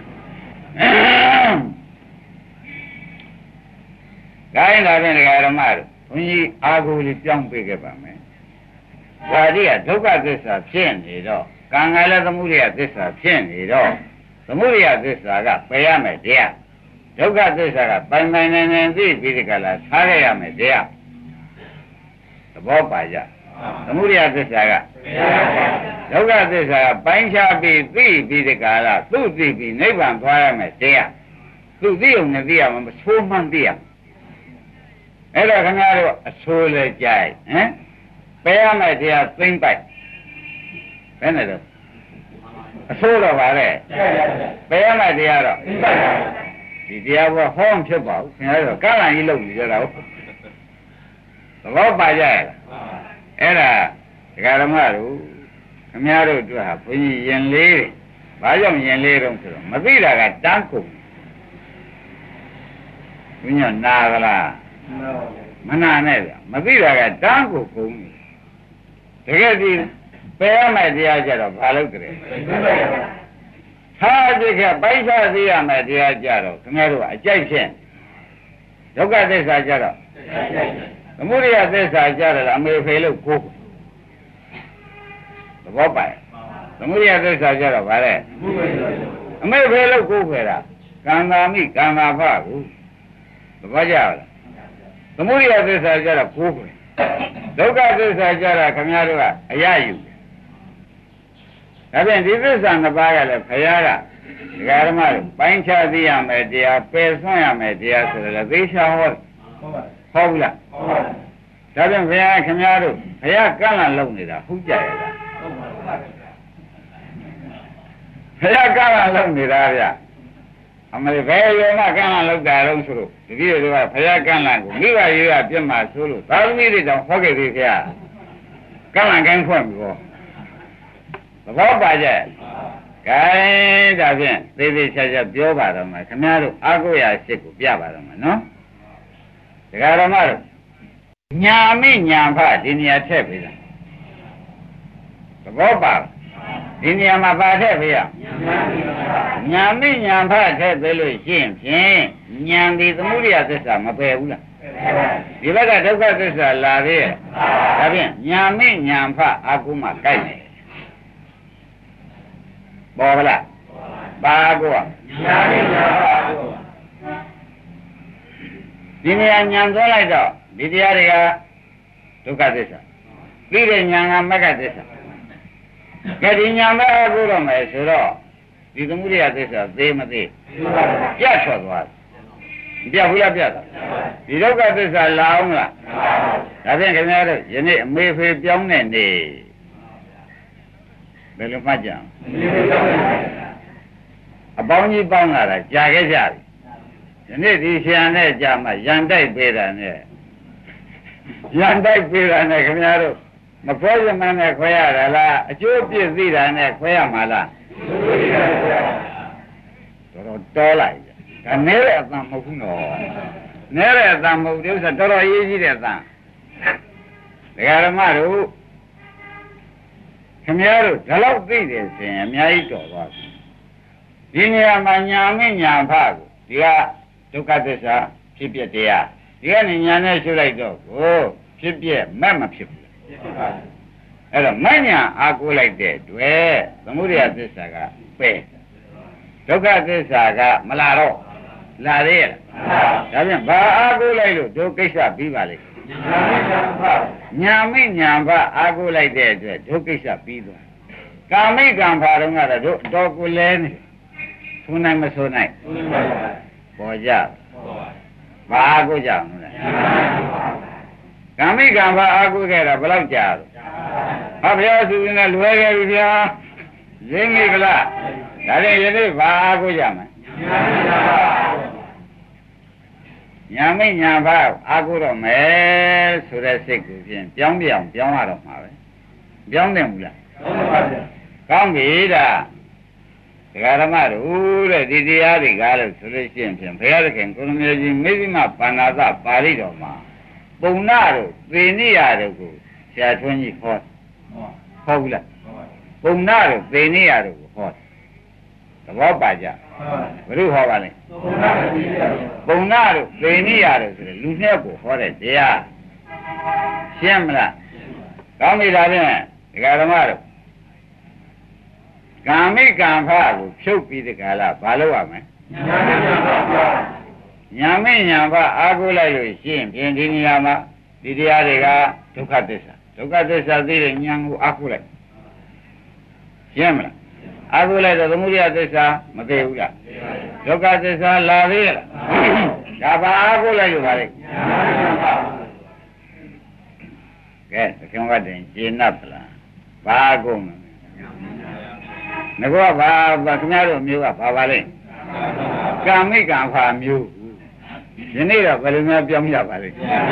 ခိုင်းတာဖြင့်ဓမ္မတို့ဘုန်းကြီးအာဟုလေးပြောင်းပေးခဲ့ပါမယ်ဇာတိကဒုက္ခသစ္စာဖြစ်နေတော့ကံကလည်းသမုဒိယသစ္စာဖြစ်နေတော့သမုဒိယသစ္စာကပယ်ရမယ်တရားဒုက္ခသစ္စာကပိုင်ပိုင်နိုင်နိုင်သိပြီးဒီကလာထားရရမယ်တရားသဘောပါကြသမုဒိယသစ္စာကဒုက္ခသစ္စာကပိုင်းခြားပြီးသိပြီးဒီကလာသူ့သိပြီးနိဗ္ဗာန်သွားရမယ်တရားသူ့သိုံနဲ့သိရမှာမဆိုးမှန်းသိရအဲ့တော့ခင်ဗျားတို့အဆိုးလဲကြိုက်ဟမ်ပယ်ရမယ်တရားသိမ့်ပိုက်ဘယ်နဲ့တော့အဆိုးတော့ပါလေပယ်ရမယ်တရားတော့ဒီတရားကဟောင်းဖြစ်ပါဘူးခင်ဗျားတို့ကလန်ကြီးလုပ်နေကြတာဟုတ်သဘောပါကြရဲ့အဲ့ဒါဒကာဓမ္မတို့ခင်ဗျားတို့အတွက်ဟာဘုန်းကြီးရင်လေးတွေဘာကြောင့်ရင်လေးတုံးဆိုတော့မသိတာကတန်းကုန်ဘုညနာကလားမနာနဲ့ဗျမသိတာကတန်းကိုကုန်တကယ်ဒီပယ်ရမယ်တရားကြတော့ဘာလို့ကြလဲသာတိကပိုက်စားသိရမယ်တရားကြတော့ခင်ဗျားတို့ကအကြိုက်ဖြင့်ဒုက္ခသစ္စာကြတော့သမုဒိယသစ္စာကြတယ်အမေဖေလို့ကိုသဘောပါ့သမုဒိယသစ္စာကြတော့ဗါတဲ့အမေဖေလို့ကိုဖေတာကံသာမိကံသာဖကိုသဘောကျလားသမုဒိယသစ္စာကြတော့ကိုဖေဒုက္ခသစ္စာကြတာခင်ဗျားတို့ကအရယူဒါဖြင့်ဒီသစ္စာနှစ်ပါးကလည်းခရားကဒကာဓမ္မတို့ပိုင်းခြားသိရမယ်တရားပယ်ဆွမ်းရမယ်တရားဆိုတော့သေချာဟောဟုတ်ဘူးလားဒါဖြင့်ဘုရားခင်ဗျားတို့ဘုရားကန့်လန့်လုပ်နေတာဟုတ်ကြရဲ့လားဘုရားကန့်လန့်လုပ်နေတာဗျအမေဘယ်ရောမှကန့်လန့်လုပ်တာတော့ဆိုလို့ဒီလိုတွေကဘုရားကန့်လန့်ကိုမိဘရေးရပြတ်မှာဆိုလို့သာသမီတွေတောင်ဟောခဲ့သေးဗျာကန့်လန့်ကိုင်းဖွင့်ပြီဟောသဘောပါကြရဲ့ကဲဒါဖြင့်သေးသေးချာချာပြောပါတော့မယ်ခင်ဗျားတို့အာကိုရာစစ်ကိုပြပါတော့မယ်နော်ဒကာဓမ္မတို့ညာမိညာဖဒီနေရာထည့်ပေးတာသဘောပါဒီနေရာမှာပါထည့်ပေးရညာမိညာဖထည့်ပေးလို့ရှိရင်ဖြင့်ညာဒီသမုဒိယသစ္စာမပယ်ဘူးလားဒီဘက်ကဒုက္ခသစ္စာလာသေးရဲ့ဒါဖြင့်ညာမိညာဖအာကုမကိုက်နေပေါ်ပါလားပါကောညာမိညာဖအာကုဒီနေရာညာသွားလိုက်တော့ဒီတရားတွေကဒုက္ခသစ္စာသိတဲ့ညာကမဂ္ဂသစ္စာကဲဒီညာမဲ့အကုတော့မယ်ဆိုတော့ဒီသမုဒိယသစ္စာသေးမသေးပြတ်ထွက်သွားပြတ်ဘူးလားပြတ်တာဒီဒုက္ခသစ္စာလာအောင်လားဒါဖြင့်ခင်ဗျားတို့ယနေ့အမေဖေပြောင်းတဲ့နေ့ဘယ်လိုမှတ်ကြအောင်အပေါင်းကြီးပေါင်းလာတာကြာခဲ့ကြပြီယနေ့ဒီဆရာနဲ့ကြာမှရန်တိုက်ပေးတာနဲ့ရန်တိုက်ပေးတာနဲ့ခင်ဗျားတို့မခွဲရမှန်းနဲ့ခွဲရတာလားအကျိုးပြည့်သိတာနဲ့ခွဲရမှာလားတော်တော်လိုက်ဒါနဲတဲ့အတန်မဟုတ်ဘူးနော်နဲတဲ့အတန်မဟုတ်တဲ့ဥစ္စာတော်တော်ရေးကြီးတဲ့အတန်ဒကာဓမ္မတို့ခင်ဗျားတို့ဒါလောက်သိတယ်ဆိုရင်အများကြီးတော်သွားပြီဒီနေရာမှာညာမင်းညာဖကိုဒီကဒုက္ခသစ္စာဖြစ်ပြတရားဒီကနေညာနဲ့ရှုလိုက်တော့ကိုဖြစ်ပြမဲ့မဖြစ်ဘူးအဲ့တော့မညာအားကိုးလိုက်တဲ့တွေ့သမုဒိယသစ္စာကပဲဒုက္ခသစ္စာကမလာတော့လာသေးရဲ့ဒါပြန်ဘာအားကိုးလိုက်လို့ဒုကိစ္စပြီးပါလိမ့်ညာမိညာဖအားကိုးလိုက်တဲ့အတွက်ဒုကိစ္စပြီးသွားကာမိကံဖာတော့ကတော့တို့တော်ကိုလဲနေထုံးနိုင်မဆိုးနိုင်ပေါ်ကြဘာအားကိုးကြအောင်လဲကာမိကံဖာအားကိုးခဲ့တာဘယ်လောက်ကြာလို့ဟာဘုရားသူနဲ့လွယ်ခဲ့ပြီဗျာရင်းမိကလားဒါနဲ့ယနေ့ဘာအားကိုးကြမှာညာမိညာဖအားကိုးတော့မယ်ဆိုတဲ့စိတ်ကိုဖြင့်ပြောင်းရတော့မှာပဲပြောင်းတယ်မူလားကောင်းပြီဒါဒကာဓမ္မတို့တဲ့ဒီတရားတွေကားလို့ဆိုလို့ရှိရင်ဖြင့်ဘုရားသခင်ကိုရမေကြီးမေဇိမပါဏာသပါဠိတော်မှာပုံနာတို့သေနိယတို့ကိုဆရာထွန်းကြီးဟောဟုတ်ဘူးလားပုံနာတို့သေနိယတို့ကိုဟောသဘောပါကြဘုရုဟောပါလိမ့်ပုံနာတို့သေနိယတို့ဆိုတဲ့လူနှစ်ကိုဟောတဲ့တရားရှင်းမလားကောင်းပြီဒါဖြင့်ဒကာဓမ္မတို့ကာမိကံဖကိုဖြုတ်ပြီးဒီကလာဘာလုပ်ရမလဲညာမိညာဖအားကိုးလိုက်လို့ရှိရင်ပြင်ဒီနေရာမှာဒီတရားတွေကဒုက္ခသစ္စာသိတဲ့ဉာဏ်ကိုအားကိုးလိုက်ရှင်းမလားအားကိုးလိုက်တော့သမုဒိယသစ္စာမသိဘူးလားဒုက္ခသစ္စာလာသေးလားဒါဘာအားကိုးလိုက်လို့ပါလဲကဲသခင်ကတည်းကရှင်း납လားဘာအားကိုးမလဲငါကဘာခင်ဗျားတို့မျိုးကဘာပါလဲကာမိကံဖာမျိုးယနေ့တော့ဘယ်လိုများပြောင်းရပါလဲ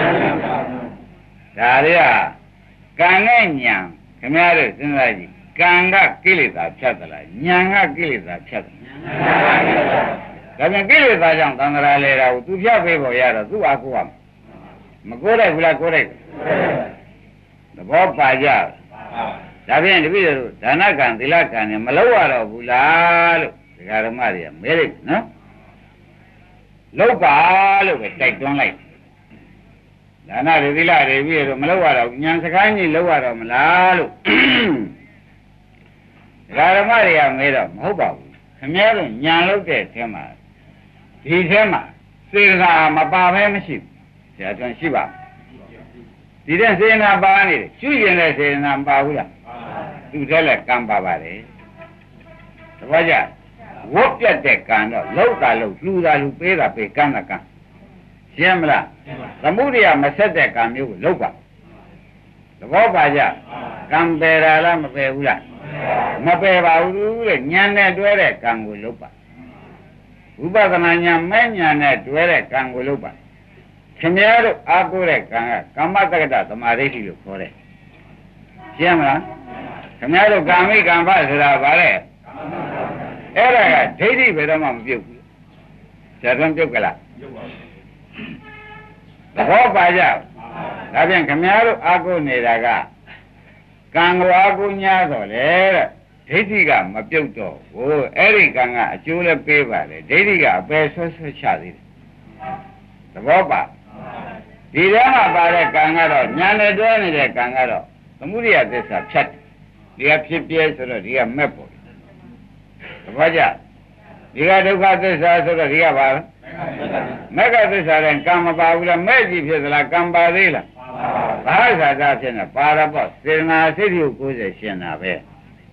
ဒါတွေကကံနဲ့ညာခင်ဗျားတို့စဉ်းစားကြည့်ကံကကိလေသာဖြတ်သလားညာကကိလေသာဖြတ်သလားဒါပြန်ကိလေသာကြောင့်သံဃာလဲတာကိုသူဖြတ်ပေးဖို့ရတော့သူ့အကူကမကိုးလိုက်ဘူးလားကိုးလိုက်သဘောပါကြဒါဖြင့်တပည့်တို့ဒါနကံသီလကံနဲ့မလုပ်ရတော့ဘူးလားလို့ဒကာဓမ္မတွေကမဲလိုက်နော်လုပ်ပါလို့ပဲတိုက်တွန်းလိုက်ဒါနတွေသီလတွေပြီးတော့မလုပ်ရတော့ဉာဏ်စကားကြီးလုပ်ရတော့မလားလို့ဒကာဓမ္မတွေကမဲတော့မဟုတ်ပါဘူးခင်ဗျားတို့ဉာဏ်လုပ်တဲ့အထဲမှာဒီထဲမှာစေတနာမပါဘဲမရှိဘူးဆရာတော်ရှိပါဒီတဲ့စေတနာပါနေတယ်ကျွရင်တဲ့စေတနာမပါဘူးလားသူတည်းလည်းကံပါပါတယ်တပည့်ကြဝတ်ပြတ်တဲ့ကံတော့လောက်တာလောက်လှူတာလှူပေးတာပေးကံတာကံရှင်းမလားသမုဒိယမဆက်တဲ့ကံမျိုးကိုလောက်ပါသဘောပါကြကံပယ်တာလားမပယ်ဘူးလားမပယ်ပါဘူးတဲ့ဉာဏ်နဲ့တွဲတဲ့ကံကိုလောက်ပါဝိပဿနာဉာဏ်မဲ့ဉာဏ်နဲ့တွဲတဲ့ကံကိုလောက်ပါခင်ဗျားတို့အားကိုးတဲ့ကံကကမ္မတက္ကတသမာဓိရှိလို့ခေါ်တယ်ရှင်းမလားခင်ဗျားတို့ကာမိကံဖဆိုတာဗါလဲအဲ့ဒါကဒိဋ္ဌိဘယ်တော့မှမပြုတ်ဘူးဇာတ်ပြုတ်ကလားပြုတ်ပါဘူးသဘောပါကြဒါပြန်ခင်ဗျားတို့အားကိုးနေတာကကံကိုအားကိုး냐တော့လေတဲ့ဒိဋ္ဌိကမပြုတ်တော့ဘူးအဲ့ဒီကံကအကျိုးလည်းပေးပါလေဒိဋ္ဌိကအပယ်ဆွဆွချသေးတယ်သဘောပါဒီထဲမှာပါတဲ့ကံကတော့ဉာဏ်နဲ့တွဲနေတဲ့ကံကတော့သမုဒိယသစ္စာဖြတ်ဒီကဖြစ်ပြဲဆိုတော့ဒီကမက်ပေါ်သဘောကျဒီကဒုက္ခသစ္စာဆိုတော့ဒီကပါလားမက္ခသစ္စာတဲ့ကံမပါဘူးလားမဲ့ကြည့်ဖြစ်သလားကံပါသေးလားဘာသာတာဖြစ်နေပါရပေါ့စေနာစိတ်ကို90ရှင်းတာပဲ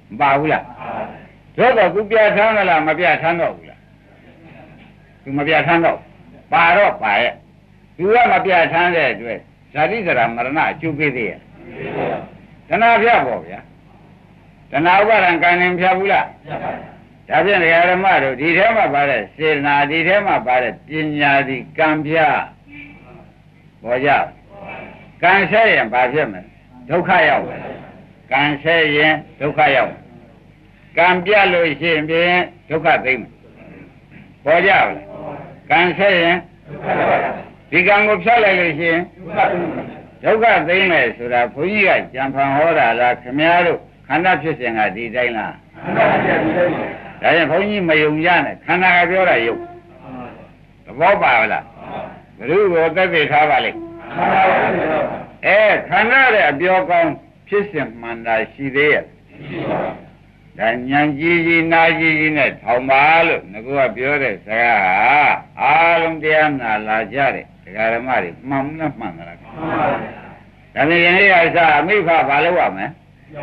ပါဘူးလားသို့တော့သူပြထမ်းလားမပြထမ်းတော့ဘူးလားသူမပြထမ်းတော့ပါတော့ပါရဲ့သူကမပြထမ်းတဲ့အတွက်ဇာတိဇရာမရဏအကျိုးပေးသေးရဲ့တဏှာပြပေါ့ဗျာတဏှာဥပါဒံကံရင်ဖြတ်ဘူးလားဒါဖြင့်ဓမ္မတို့ဒီထဲမှာပါတဲ့စေတနာဒီထဲမှာပါတဲ့ပညာဒီကံပြပေါ်ကြကံဆဲရင်ဘာဖြစ်မလဲဒုက္ခရောက်မယ်ကံဆဲရင်ဒုက္ခရောက်မယ်ကံပြလို့ရှိရင်ဖြင့်ဒုက္ခသိမ့်မယ်ပေါ်ကြလားကံဆဲရင်ဒီကံကိုဖြတ်လိုက်လို့ရှိရင်ဒုက္ခသိမ့်မယ်ဆိုတာဘုန်းကြီးကကြံဖန်ဟောတာလားခင်ဗျားတို့ခန္ဓာဖြစ်စဉ်ကဒီတိုင်းလားဒါရင်ဘုန်းကြီးမယုံကြနဲ့ခန္ဓာကပြောတာယုတ်သဘောပါလားဘယ်လိုကိုသက်သေထားပါလိမ့်ခန္ဓာရဲ့အပြောကောင်းဖြစ်စဉ်မှန်တာရှိသေးရဲ့ဒါဉာဏ်ကြီးကြီးနာကြီးကြီးနဲ့ထောင်ပါလို့ငါကပြောတဲ့စကားဟာအားလုံးတရားနာလာကြတဲ့ဒကာဓမ္မတွေမှန်နဲ့မှန်သလားဒါနဲ့ယနေ့အစားအမိဖဘာလို့ရမလဲ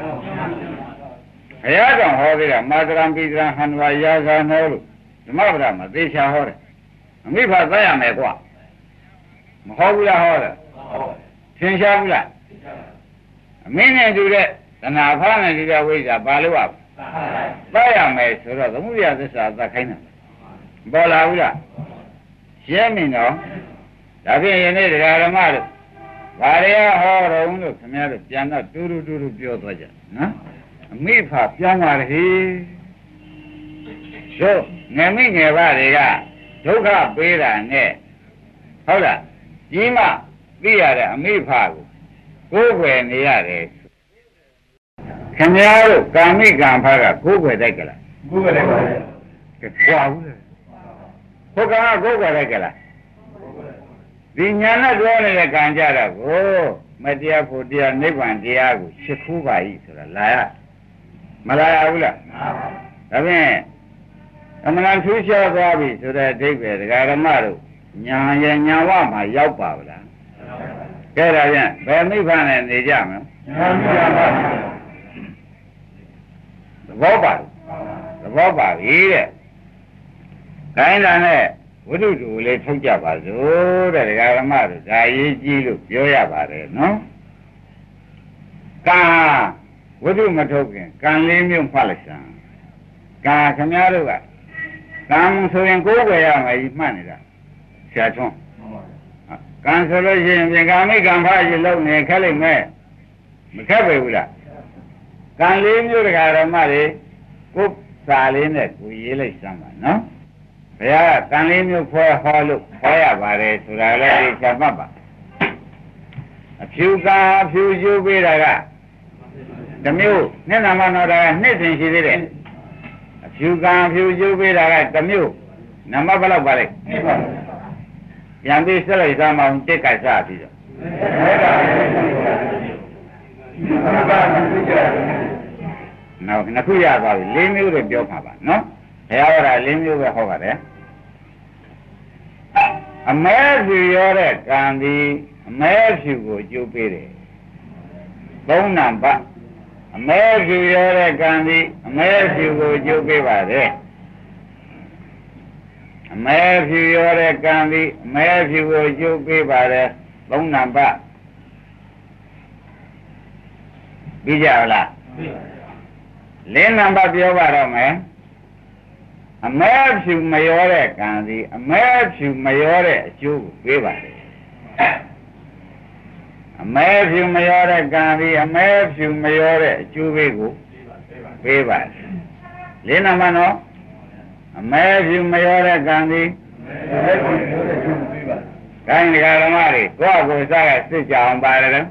ဘုရားတော်ဟောသေးတာမာတရံပိတရံဟန္ဝါယာဇာနောလို့ဓမ္မပဒမှာသေချာဟောတယ်အမိဖသက်ရမယ်ကွာမဟုတ်ဘူးလားဟောတယ်သင်ရှားဘူးလားအမင်းနဲ့တူတဲ့တဏှာဖားနဲ့တူတဲ့ဝိဇ္ဇာဘာလို့ရသက်ရမယ်ဆိုတော့သမုဒယသစ္စာသက်ခိုင်းတာပေါ်လာဘူးလားရှင်းပြီနော်ဒါဖြင့်ယနေ့တရားဓမ္မတို့ဘာတွေဟောတော်လို့ခင်ဗျားတို့ပြန်တော့တူတူပြောသွားကြနော်အမိဖပြန်လာတယ်ဟိတို့ငယ်မိငယ်ပါတွေကဒုက္ခပေးတာနဲ့ဟုတ်လားကြီးမသိရတဲ့အမိဖကိုကိုယ်ွယ်နေရတယ်ခင်ဗျားတို့ကာမိကံဖကကိုယ်ွယ်တိုက်ကြလားကိုယ်ွယ်တိုက်ပါလေကွာဘူးလေဘုရားကကိုယ်ွယ်တိုက်ကြလားဒီညာနဲ့ပြောနေတဲ့ကံကြတော့ကိုမတရားဖို့တရားနိဗ္ဗာန်တရားကိုရှ िख ူးပါ၏ဆိုတာလာရမလာရဘူးလားဒါဖြင့်အမှန်ထူးခြားသွားပြီဆိုတဲ့အဓိပ္ပာယ်ဒကာဓမ္မတို့ညာရဲ့ညာဝမှာရောက်ပါဗလားကဲဒါဖြင့်ဘယ်နိဗ္ဗာန်နဲ့နေကြမလဲသဘောပါပြီတဲ့ခိုင်းတာနဲ့ဝိတုတူလေးထုတ်ကြပါစို့တဲ့ဒကာဓမ္မတို့ဒါရေးကြည့်လို့ပြောရပါတယ်နော်ကံဝိတုမထုတ်ခင်ကံလေးမျိုးဖတ်လိုက်စမ်းကံခင်ဗျားတို့ကကံဆိုရင်ကိုယ်ွယ်ရမယ်ကြီးမှတ်နေတာဆရာထွန်းကံဆိုလို့ရှိရင်ပြင်ကာမိကံဖာကြီးလုံးနေခက်လိုက်မဲ့မခက်ပဲဘူးလားကံလေးမျိုးဒကာဓမ္မတွေကိုယ်စာလေးနဲ့ကိုရေးလိုက်စမ်းပါနော်ဘုရားကံလေးမျိုးဖွဲဟောလို့ဟောရပါတယ်ဆိုတာလည်းဒီချက်မှတ်ပါအဖြူကံအဖြူကျိုးပေးတာကတမျိုးနှစ်နာမတော်တာကနှစ်တင်ရှိသေးတယ်အဖြူကံအဖြူကျိုးပေးတာကတမျိုးနမဘယ်လောက်ပါလဲပြန်ပြီးဆက်လိုက်သားမအောင်တက်ကစားပြီးတော့နောက်နှစ်ခုရသွားပြီ၄မျိုးတွေပြောမှာပါနော်ဘုရားက၄မျိုးပဲဟောပါတယ်အမဲဖြူရောတဲ့ကံဒီအမဲဖြူကိုကျိုးပေးတယ်သုံးနံပါတ်အမဲဖြူရောတဲ့ကံဒီအမဲဖြူကိုကျိုးပေးပါတယ်အမဲဖြူရောတဲ့ကံဒီအမဲဖြူကိုကျိုးပေးပါတယ်သုံးနံပါတ်ပြီးကြလား၄နံပါတ်ပြောပါတော့မယ်အမဲဖြူမရောတဲ့ကံစီအမဲဖြူမရောတဲ့အကျိုးကိုပေးပါတယ်အမဲဖြူမရောတဲ့ကံစီအမဲဖြူမရောတဲ့အကျိုးပေးကိုပေးပါတယ်၄နံပါတ်နော်အမဲဖြူမရောတဲ့ကံစီကိုင်းဒကာဓမ္မတွေကိုယ့်ကိုယ်စားကစစ်ကြအောင်ပါတယ်လေ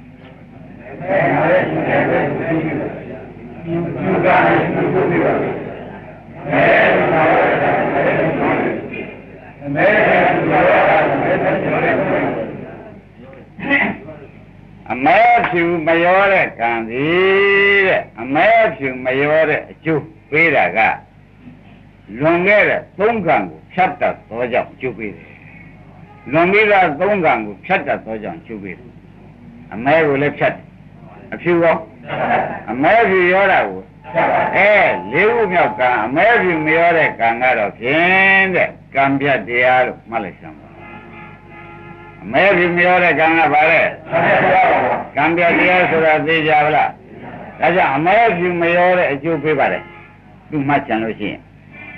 အမဲဖြူမရောတဲ့ကံစီတဲ့အမဲဖြူမရောတဲ့အကျိုးပေးတာကလွန်ခဲ့တဲ့သုံးကံကိုဖြတ်တတ်သောကြောင့်ကျိုးပေးတယ်လွန်ပြီးသားသုံးကံကိုဖြတ်တတ်သောကြောင့်ကျိုးပေးတယ်အမဲကိုလည်းဖြတ်တယ်အဖြူရောအမဲဖြူရောတာကိုလေးခုမြောက်ကံအမဲပြူမရောတဲ့ကံကတော့ဖြင့်တဲ့ကံပြတ်တရားလို့မှတ်လိုက်စမ်းပါအမဲပြူမရောတဲ့ကံကဘာလဲကံပြတ်တရားဆိုတာသိကြပါလားဒါကြောင့်အမဲပြူမရောတဲ့အကျိုးပေးပါတယ်သူမှတ်ချင်လို့ရှိရင်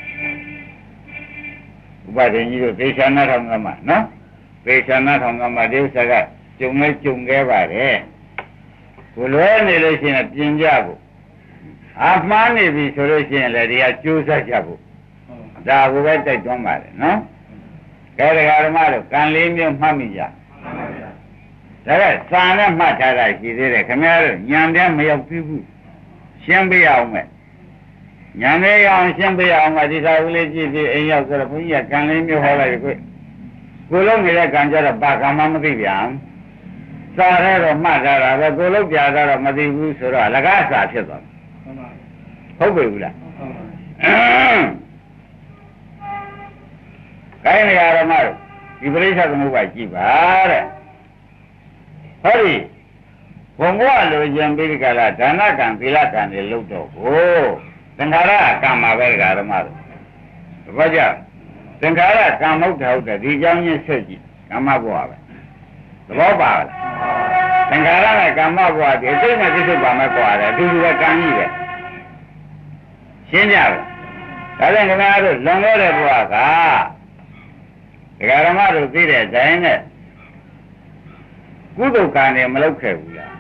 ဥပဒေကြီးတို့သေချာနာထောင်ကမှနော်သေချာနာထောင်ကမှဒီဥစ္စာကကြုံလဲကြုံခဲ့ပါတယ်ကိုလွဲနေလို့ရှိရင်ပြင်ကြဖို့အမှားနေပြီဆိုလို့ရှိရင်လည်းတရားကြိုးစားကြဖို့ဒါကိုပဲတိုက်တွန်းပါတယ်နော်ကဲတရားဓမ္မတို့ကံလေးမျိုးမှတ်မိကြဒါကစာနဲ့မှတ်ထားတာရှိသေးတယ်ခင်ဗျားတို့ညံတဲ့မရောက်သေးဘူးရှင်းပေးအောင်မဲ့ညံတဲ့အောင်ရှင်းပေးအောင်မဲ့ဒီသာဦးလေးကြည့်ပြီးအိမ်ရောက်ဆိုတော့ဘုန်းကြီးကကံလေးမျိုးဟောလိုက်ကိုလုံးနေတဲ့ကံကြတော့ဘာကံမှမသိပြန်စာရဲတော့မှတ်ထားတာပဲကိုလုံးပြတော့မသိဘူးဆိုတော့လကားစာဖြစ်သွားဟုတ်ပြီဘူးလားခိုင်းနေရတော့မှဒီပရိစ္ဆေသမုပ္ပါကြည့်ပါတဲ့ဟောဒီဘုံဘဝလိုချင်ပြီးကြလားဒါနကံသီလကံတွေလုပ်တော့ကိုသင်္ခါရကံမှာပဲဓမ္မတို့ဘာကြောင့်သင်္ခါရကံမဟုတ်တဲ့ဒီကြောင့်ညစ်ဆက်ကြည့်ကမ္မဘဝပဲသဘောပါလားသင်္ခါရနဲ့ကမ္မဘဝဒီအစိမ့်နဲ့ပြစ္ဆုတ်ပါမဲ့ကွာတယ်အတူတူပဲကံကြီးပဲရှင်းကြပါဒါကြောင့်ခင်ဗျားတို့လွန်ခဲ့တဲ့ဘဝကဒကာဓမ္မတို့သိတဲ့အတိုင်းနဲ့ကုသိုလ်ကံတွေမလုပ်ခဲ့ဘူးလား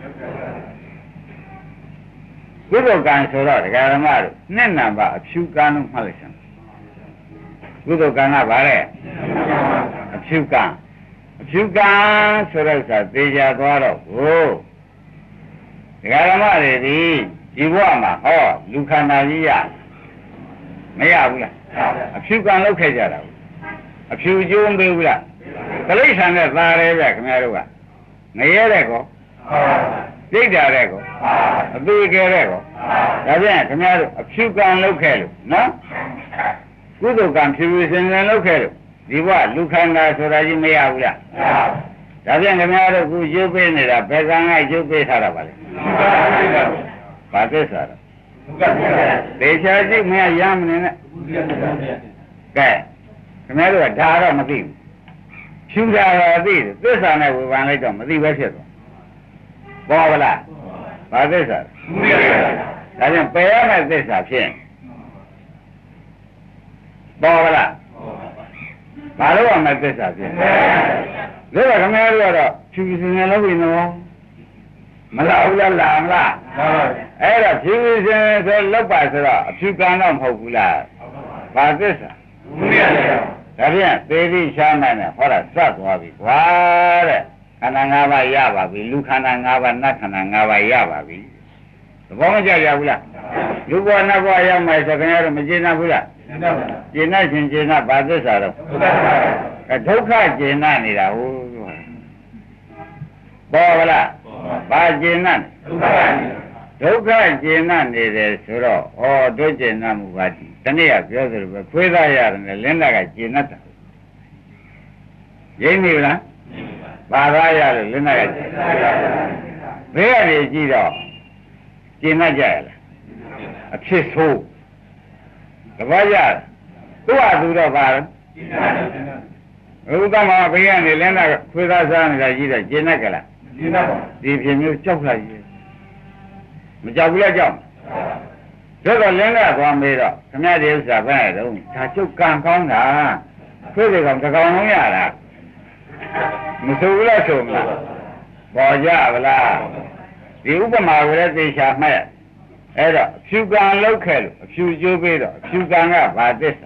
ကုသိုလ်ကံဆိုတော့ဒကာဓမ္မတို့နှစ်နံပါတ်အဖြူကံလို့မှတ်လိုက်စမ်းကုသိုလ်ကံကဘာလဲအဖြူကံဆိုတော့ဆိုသေချာသွားတော့ကိုဒကာဓမ္မတွေဒီဘဝမှာဟောလူခန္ဓာကြီးရမရဘူးလားအဖြူကံလောက်ခဲ့ကြတာအဖြူကျိုးမပေးဘူးလားတိရစ္ဆာန်နဲ့သားရဲကြခင်ဗျားတို့ကငရဲတဲ့ကောသိတာတဲ့ကောအသေးကဲတဲ့ကောဒါပြန်ခင်ဗျားတို့အဖြူကံလောက်ခဲ့လို့နော်ကုသိုလ်ကံဖြူဖြူစင်စင်လောက်ခဲ့လို့ဒီဘဝလူခန္ဓာဆိုတာကြီးမရဘူးလားဒါပြန်ခင်ဗျားတို့ခုရုပ်ပေးနေတာဘယ်ကံကရုပ်ပေးထားတာပါလဲဘာသစ္စာလဲသေချာကြည့်မရမနေနဲ့ကဲခင်ဗျားတို့ကဒါတော့မသိဘူးဖြူတာတော့သိတယ်သစ္စာနဲ့ဝေဖန်လိုက်တော့မသိပဲဖြစ်သွားပေါ်ပါလားဘာသစ္စာဒါကြောင့်ပယ်ရမယ့်သစ္စာဖြစ်ပေါ်ပါလားဘာလို့ရမယ့်သစ္စာဖြစ်လဲဒါကခင်ဗျားတို့ကတော့ဖြူဖြူစင်စင်လုပ်ပြီးနော်မလာဘူးလားလာမလားအဲ့တော့ဖြူဖြူစင်ဆိုလောက်ပါဆိုတော့အဖြူကံတော့မဟုတ်ဘူးလားဘာသစ္စာဒါပြန်သေတိရှားမှန်းနဲ့ဟောတာစသွားပြီကွာတဲ့ခန္ဓာ၅ပါးရပါပြီလူခန္ဓာ၅ပါးနတ်ခန္ဓာ၅ပါးရပါပြီသဘောမကျကြဘူးလားလူဘဝနတ်ဘဝရောက်မှဆိုခင်ဗျားတို့မကျေနပ်ဘူးလားကျေနပ်ခြင်းကျေနပ်ဘာသစ္စာတော့ဒုက္ခကျေနပ်နေတာဟုတ်ပေါ်ပါလားဘာကျေနပ်ဒုက္ခကျေနပ်နေတယ်ဆိုတော့ဩတို့ကျေနပ်မှုပါဒီတနေ့ကပြောသလိုပဲခွေးသားရတယ်နဲ့လင်းသားကကျေနပ်တာရိမ့်နေလားဘာသာရလို့လင်းသားကဘယ်ကနေကြည့်တော့ကျေနပ်ကြရလားအဖြစ်ဆိုးတပည့်ရသူ့ဟာသူတော့ပါဘုရားမှာဘယ်ကနေလင်းသားခွေးသားစားနေတာကြီးတော့ကျေနပ်ကြလားကျေနပ်ပါဒီဖြစ်မျိုးကြောက်လိုက်ကြီးမကြောက်ဘူးလားကြောက်တော့လင်းလာသွားမေးတော့ခမရတဲ့ဥစ္စာပဲတော့ဒါကျုပ်ကံကောင်းတာခွေးတွေကောင်တကောင်လုံးရတာမဆိုဘူးလားဆိုမလားပေါ်ကြဗလားဒီဥပမာကိုလည်းသိချာမှတ်အဲ့တော့အဖြူကံလောက်ခဲ့လို့အဖြူကျိုးပေးတော့အဖြူကံကဘာသစ္စာ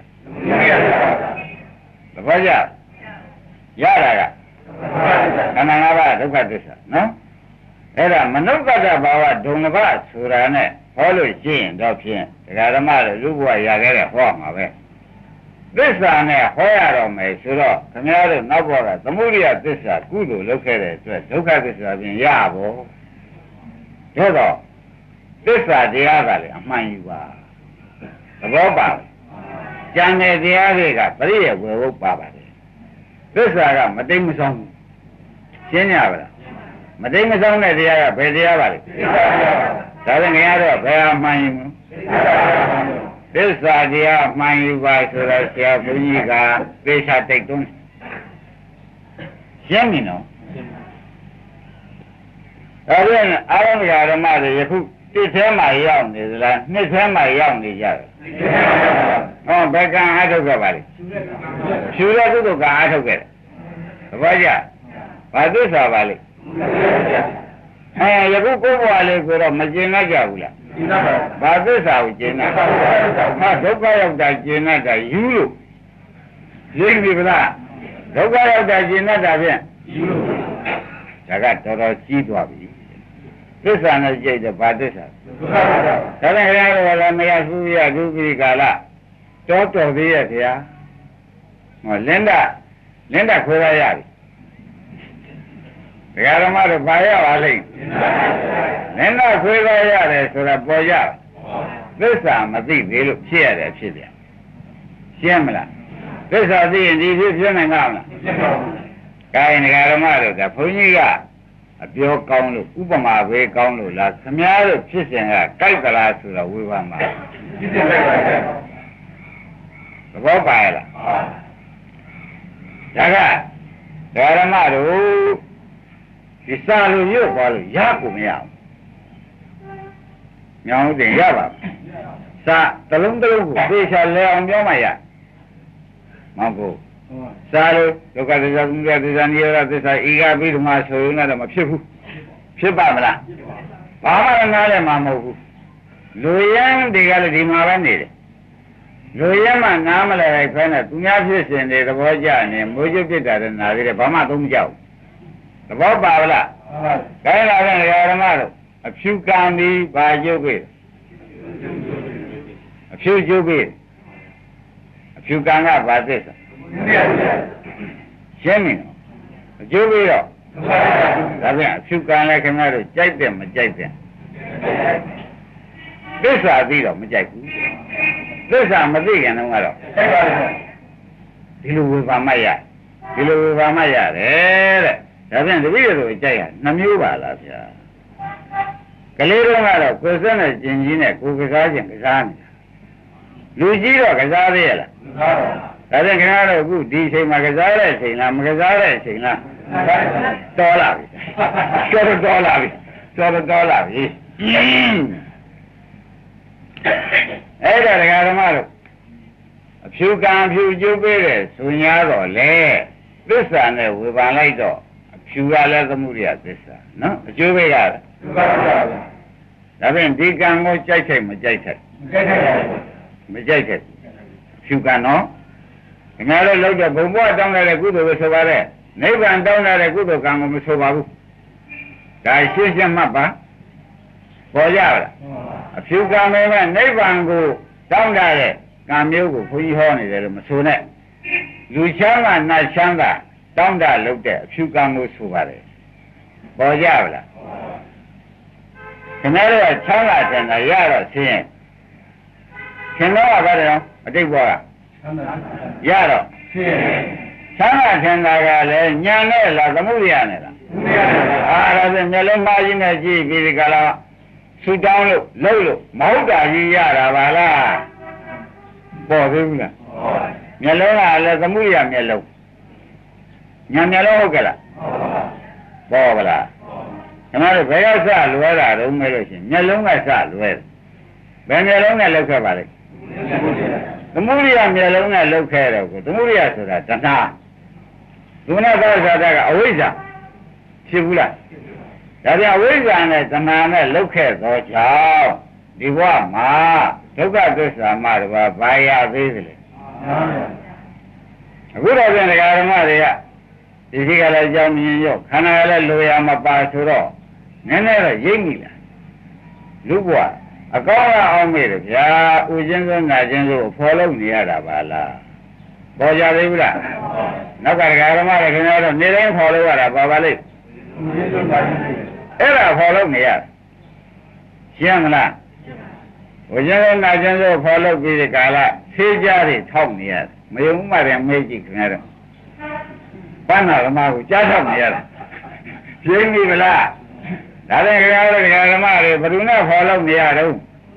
သဘောကျရတာကခန္ဓာ၅ပါးဒုက္ခသစ္စာနော်အဲ့ဒါမနုဿတဘာဝဒုံလဘဆိုတာနဲ့ဟောလို့ရှိရင်တော့ဖြင့်ဒကာဓမ္မတို့လူဘဝရခဲ့တဲ့ဟောမှာပဲသစ္စာနဲ့ဟောရတော့မယ်ဆိုတော့ခင်ဗျားတို့နောက်ဘဝကသမုဒိယသစ္စာကုသိုလ်လုပ်ခဲ့တဲ့အတွက်ဒုက္ခသစ္စာပြင်ရဖို့ဒါတော့သစ္စာတရားကလည်းအမှန်ယူပါသဘောပါကျန်တဲ့တရားတွေကပရိယေဝေဝုတ်ပါပါတယ်သစ္စာကမတိမ်မဆောင်ဘူးရှင်းကြပါလားမတိမ်မဆောင်တဲ့တရားကဘယ်တရားပါလဲဒါလည်းငါရတော့ဘယ်အမှန်ယူမလဲသစ္စာတရားမှန်ယူပါဆိုတော့ဆရာဘုန်းကြီးကသေချာတိတ်တွန်းရှင်းပြီနော်ဒါပြန်အာရုံဓမ္မတွေယခုတစ်ထဲမှာရောက်နေသလားနှစ်ထဲမှာရောက်နေကြတယ်ဟောဘယ်ကံအားထုတ်ခဲ့ပါလိမ့်ဖြူတဲ့ကုသိုလ်ကံအားထုတ်ခဲ့တယ်သဘောကျဘာသစ္စာပါလိမ့်ယခုကိုယ်ဘဝလေးကိုတော့မကျင်တတ်ကြဘူးလားဘာသစ္စာကိုကျင်တတ်ဟာဒုက္ခရောက်တာကျင်တတ်တာယူလို့ရင်းပြီဗလားဒုက္ခရောက်တာကျင်တတ်တာဖြင့်ယူလို့ဒါကတော်တော်ကြီးသွားပြီသစ္စာနဲ့ကြိတ်တယ်ဘာသစ္စာဒါနဲ့ခရတော်လည်းမရဘူးရဒုပိကာလတော်တော်သေးရဲ့ခင်ဗျာဟောလင်းတာခွဲရရပြီဒကာဓမ္မတို့ဘာရပါလိမ့်လင်းတာခွဲရရတယ်ဆိုတာပေါ်ရသစ္စာမသိသေးလို့ဖြစ်ရတယ်ဖြစ်ပြန်ရှင်းမလားသစ္စာသိရင်ဒီဖြစ်နိုင်မှာမလားကိုင်းဒကာဓမ္မတို့ကဘုန်းကြီးကအပြောကောင်းလို့ဥပမာပဲကောင်းလို့လားခမည်းတော်ဖြစ်စဉ်ကကြိုက်ကြလားဆိုတော့ဝေဘာမှာဖြစ်စဉ်ကြိုက်ပါရဲ့သဘောပါရဲ့လားဒါကဓမ္မတို့ဒီစာလို့ရွတ်သွားလို့ရကိုမရဘူးညောင်းတင်ရပါစာတလုံးကိုသေချာလဲအောင်ပြောမှရမဟုတ်ဘူးစာလို့ဒုက္ခသစ္စာသမုဒယသစ္စာနိရောဓသစ္စာဤကပြီးဓမ္မဆိုရင်လည်းမဖြစ်ဘူးဖြစ်ပါမလားဘာမှနားလည်းမမဟုတ်ဘူးလူရန်တွေကလည်းဒီမှာပဲနေတယ်လူရန်မှနားမလဲခိုင်းတဲ့သူများဖြစ်စဉ်တွေသဘောကျနေမိုးကျဖြစ်တာလည်းနားသေးတယ်ဘာမှသုံးမကြောက်သဘောပါဗလားခိုင်းလာတဲ့ဓမ္မတို့အဖြူကံပြီးဘာကျုပ်ပြီအဖြူကျုပ်ပြီအဖြူကံကဘာသစ္စာရှင်းပြီနော်အကျိုးပြီးတော့ဒါပြန်အဖြူကံလည်းခင်ဗျားတို့ကြိုက်တယ်မကြိုက်တယ်သစ္စာသိတော့မကြိုက်ဘူးသစ္စာမသိခင်တော့ကတော့ဒီလိုဝေဘာမရဒီလိုဝေဘာမရတယ်တဲ့ဒါပြန်တပည့်တို့ကြိုက်ရနှမျိုးပါလားဗျာကလေးတို့ကတော့ကိုယ်စက်နဲ့ကျင်ကြီးနဲ့ကိုယ်ကစားခြင်းကစားနေတာလူကြီးတော့ကစားသေးရလားမစားပါဘူးဒါပြန်ခင်ဗျားတို့အခုဒီအချိန်မှာကစားတဲ့အချိန်လားမကစားတဲ့အချိန်လားတော်လာပြီတော်လာပြီအဲ့ဒါဒကာဓမ္မတို့အဖြူကံအဖြူကျုပ်ပေးတယ်ဆို냐တော့လေသစ္စာနဲ့ဝေဖန်လိုက်တော့အဖြူကလည်းသမုဒိယသစ္စာနော်အကျိုးပေးရတယ်ဒါဖြင့်ဒီကံကိုကြိုက်ထိုက်မကြိုက်ထိုက်မကြိုက်ထိုက်ဖြူကံနော်ခင်ဗျားတို့လောက်တဲ့ဘုံဘဝတောင်းတဲ့ကုသိုလ်ကိုဆိုပါတဲ့နိဗ္ဗာန်တောင်းတဲ့ကုသိုလ်ကံကိုမဆိုပါဘူးဒါရှင်းရှင်းမှတ်ပါပေါ်ကြလားအဖြူကံမဲ့နိဗ္ဗာန်ကိုတောင်းတဲ့ကံမျိုးကိုဘုန်းကြီးဟောနေတယ်လို့မဆိုနဲ့လူချမ်းသာနတ်ချမ်းသာတောင်းတလုပ်တဲ့အဖြူကံကိုဆိုပါတယ်ပေါ်ကြလားခင်ဗျားတို့ကချမ်းသာတယ်နဲ့ရတော့ဆင်းရင်ခင်ဗျားကဘာလဲအတိတ်ဘဝကရတော့ဆင်းချမ်းသာတယ်ကလည်းညာနဲ့လားသမုဒိယနဲ့လားအားရတဲ့မျက်လုံးမကြီးနဲ့ကြည့်ပြီးဒီကလာဆူတောင်းလို့လှုပ်လို့မဟုတ်တာကြီးရတာပါလားပေါ်သေးဘူးလားမျက်လုံးကလည်းသမုဒိယမျက်လုံးညာမျက်လုံးဟုတ်ကဲ့လားပေါ်ပါလားကျွန်တော်တို့ဘယ်ကစလွဲတာတော့မဲလို့ရှိရင်မျက်လုံးကစလွဲတယ်ဘယ်မျက်လုံးနဲ့လောက်ခဲ့ပါလဲသမုဒိယမျက်လုံးနဲ့လောက်ခဲ့တော့ကိုသမုဒိယဆိုတာတဏှာဒုနာသစ္စာကအဝိဇ္ဇာဖြစ်ဘူးလားဒါပြန်အဝိဇ္ဇာနဲ့တဏှာနဲ့လောက်ခဲ့သောကြောင့်ဒီဘဝမှာဒုက္ခသစ္စာမှတပါးဘာရသေးသလဲအခုတော့ပြန်ဒကာဓမ္မတွေကဒီရှိကလည်းကြောင်းမြင်ရောခန္ဓာကလည်းလိုရမပါဆိုတော့နည်းနည်းတော့ရိပ်မိလားလူဘဝအကောင်းအောင်မေ့တယ်ဗျာဥချင်းစွနာချင်းစွဖော်လို့နေရတာပါလားပေါ်ကြသေးဘူးလားနောက်ကဒကာဓမ္မတွေခင်ဗျားတို့နေတိုင်းဖော်လို့ရတာပါပါလိမ့်အဲ့ဒါဖော်လို့နေရရှင်းမလားဝိဇ္ဇာနာကျင်ဆိုဖော်လို့ပြီးဒီကာလဆေးကြတွေထောက်နေရမယုံမှလည်းမေးကြည့်ခင်ဗျားတို့ပန်းနာဓမ္မကိုကြားထောက်နေရတာရှင်းပြီမလားဒါလည်းခင်ဗျားတို့ဓမ္မတွေဘယ်သူနဲ့ဖော်လို့နေရတော့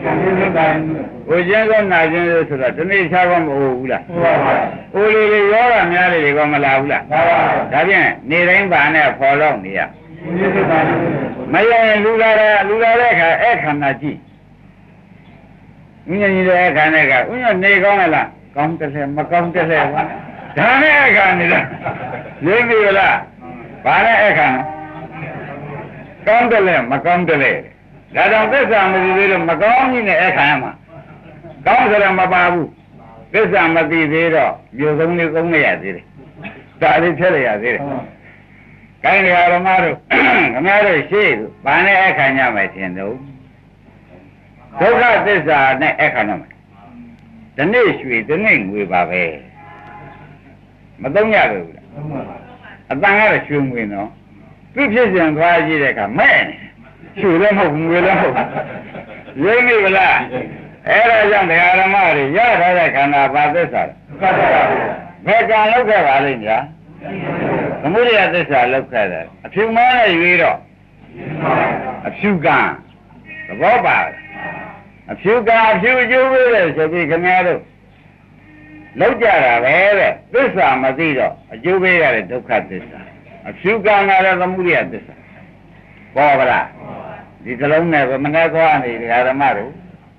ကိုကျင်းသောနာကျင်းဆိုတော့ဒီနေ့ခြားကောမဟုတ်ဘူးလားအိုလေးလေးရောတာများလေးတွေကမလာဘူးလားဒါဖြင့်နေတိုင်းပါနဲ့ဖော်တော့နေရမရရင်လူလာတဲ့အခါအခန္ဓာကြည့်ဥညာကြီးတဲ့အခါနဲ့ကဥညာနေကောင်းလားကောင်းတယ်လဲမကောင်းတယ်လဲဒါနဲ့အခါနေလားရင်းပြီလားဘာနဲ့အခါကောင်းတယ်လဲမကောင်းတယ်လဲဒါကြောင့်သစ္စာမသိသေးလို့မကောင်းကြီးနဲ့အခါရမှာကောင်းဆိုတာမပါဘူးသစ္စာမသိသေးတော့မျိုးစုံလေးကုန်းနေရသေးတယ်ဒါလေးဖြစ်ရသေးတယ်ကိုင်းတရားဓမ္မတို့ခမရတို့ရှေ့ဘာနဲ့အခါညမယ်ထင်တော့ဒုက္ခသစ္စာနဲ့အခါညမယ်ဒီနေ့ရွှေဒီနေ့ငွေပါပဲမသုံးရဘူးလားအတန်ကတော့ရွှေငွေနော်သူဖြစ်စဉ်သွားကြည့်တဲ့အခါမဲ့ရွှေလည်းမဟုတ်ငွေလည်းမဟုတ်ရင်းမိဗလားအဲ့ဒါကြောင့်တရားဓမ္မတွေရထားတဲ့ခန္ဓာဘာသစ္စာလဲဘယ်ကံလောက်ခဲ့ပါလိမ့်ညာသမုဒယသစ္စာလောက်ခဲ့တယ်အဖြူမနဲ့ရွေးတော့အဖြူကံသဘောပါအဖြူကံအဖြူကျိုးပဲဆိုပြီးခင်ဗျားတို့လောက်ကြတာပဲတဲ့သစ္စာမသိတော့အကျိုးပေးရတဲ့ဒုက္ခသစ္စာအဖြူကံကလည်းသမုဒယသစ္စာပေါ်ပါလားဒီကလုံးနဲ့မနဲ့သွားနေတရားဓမ္မတို့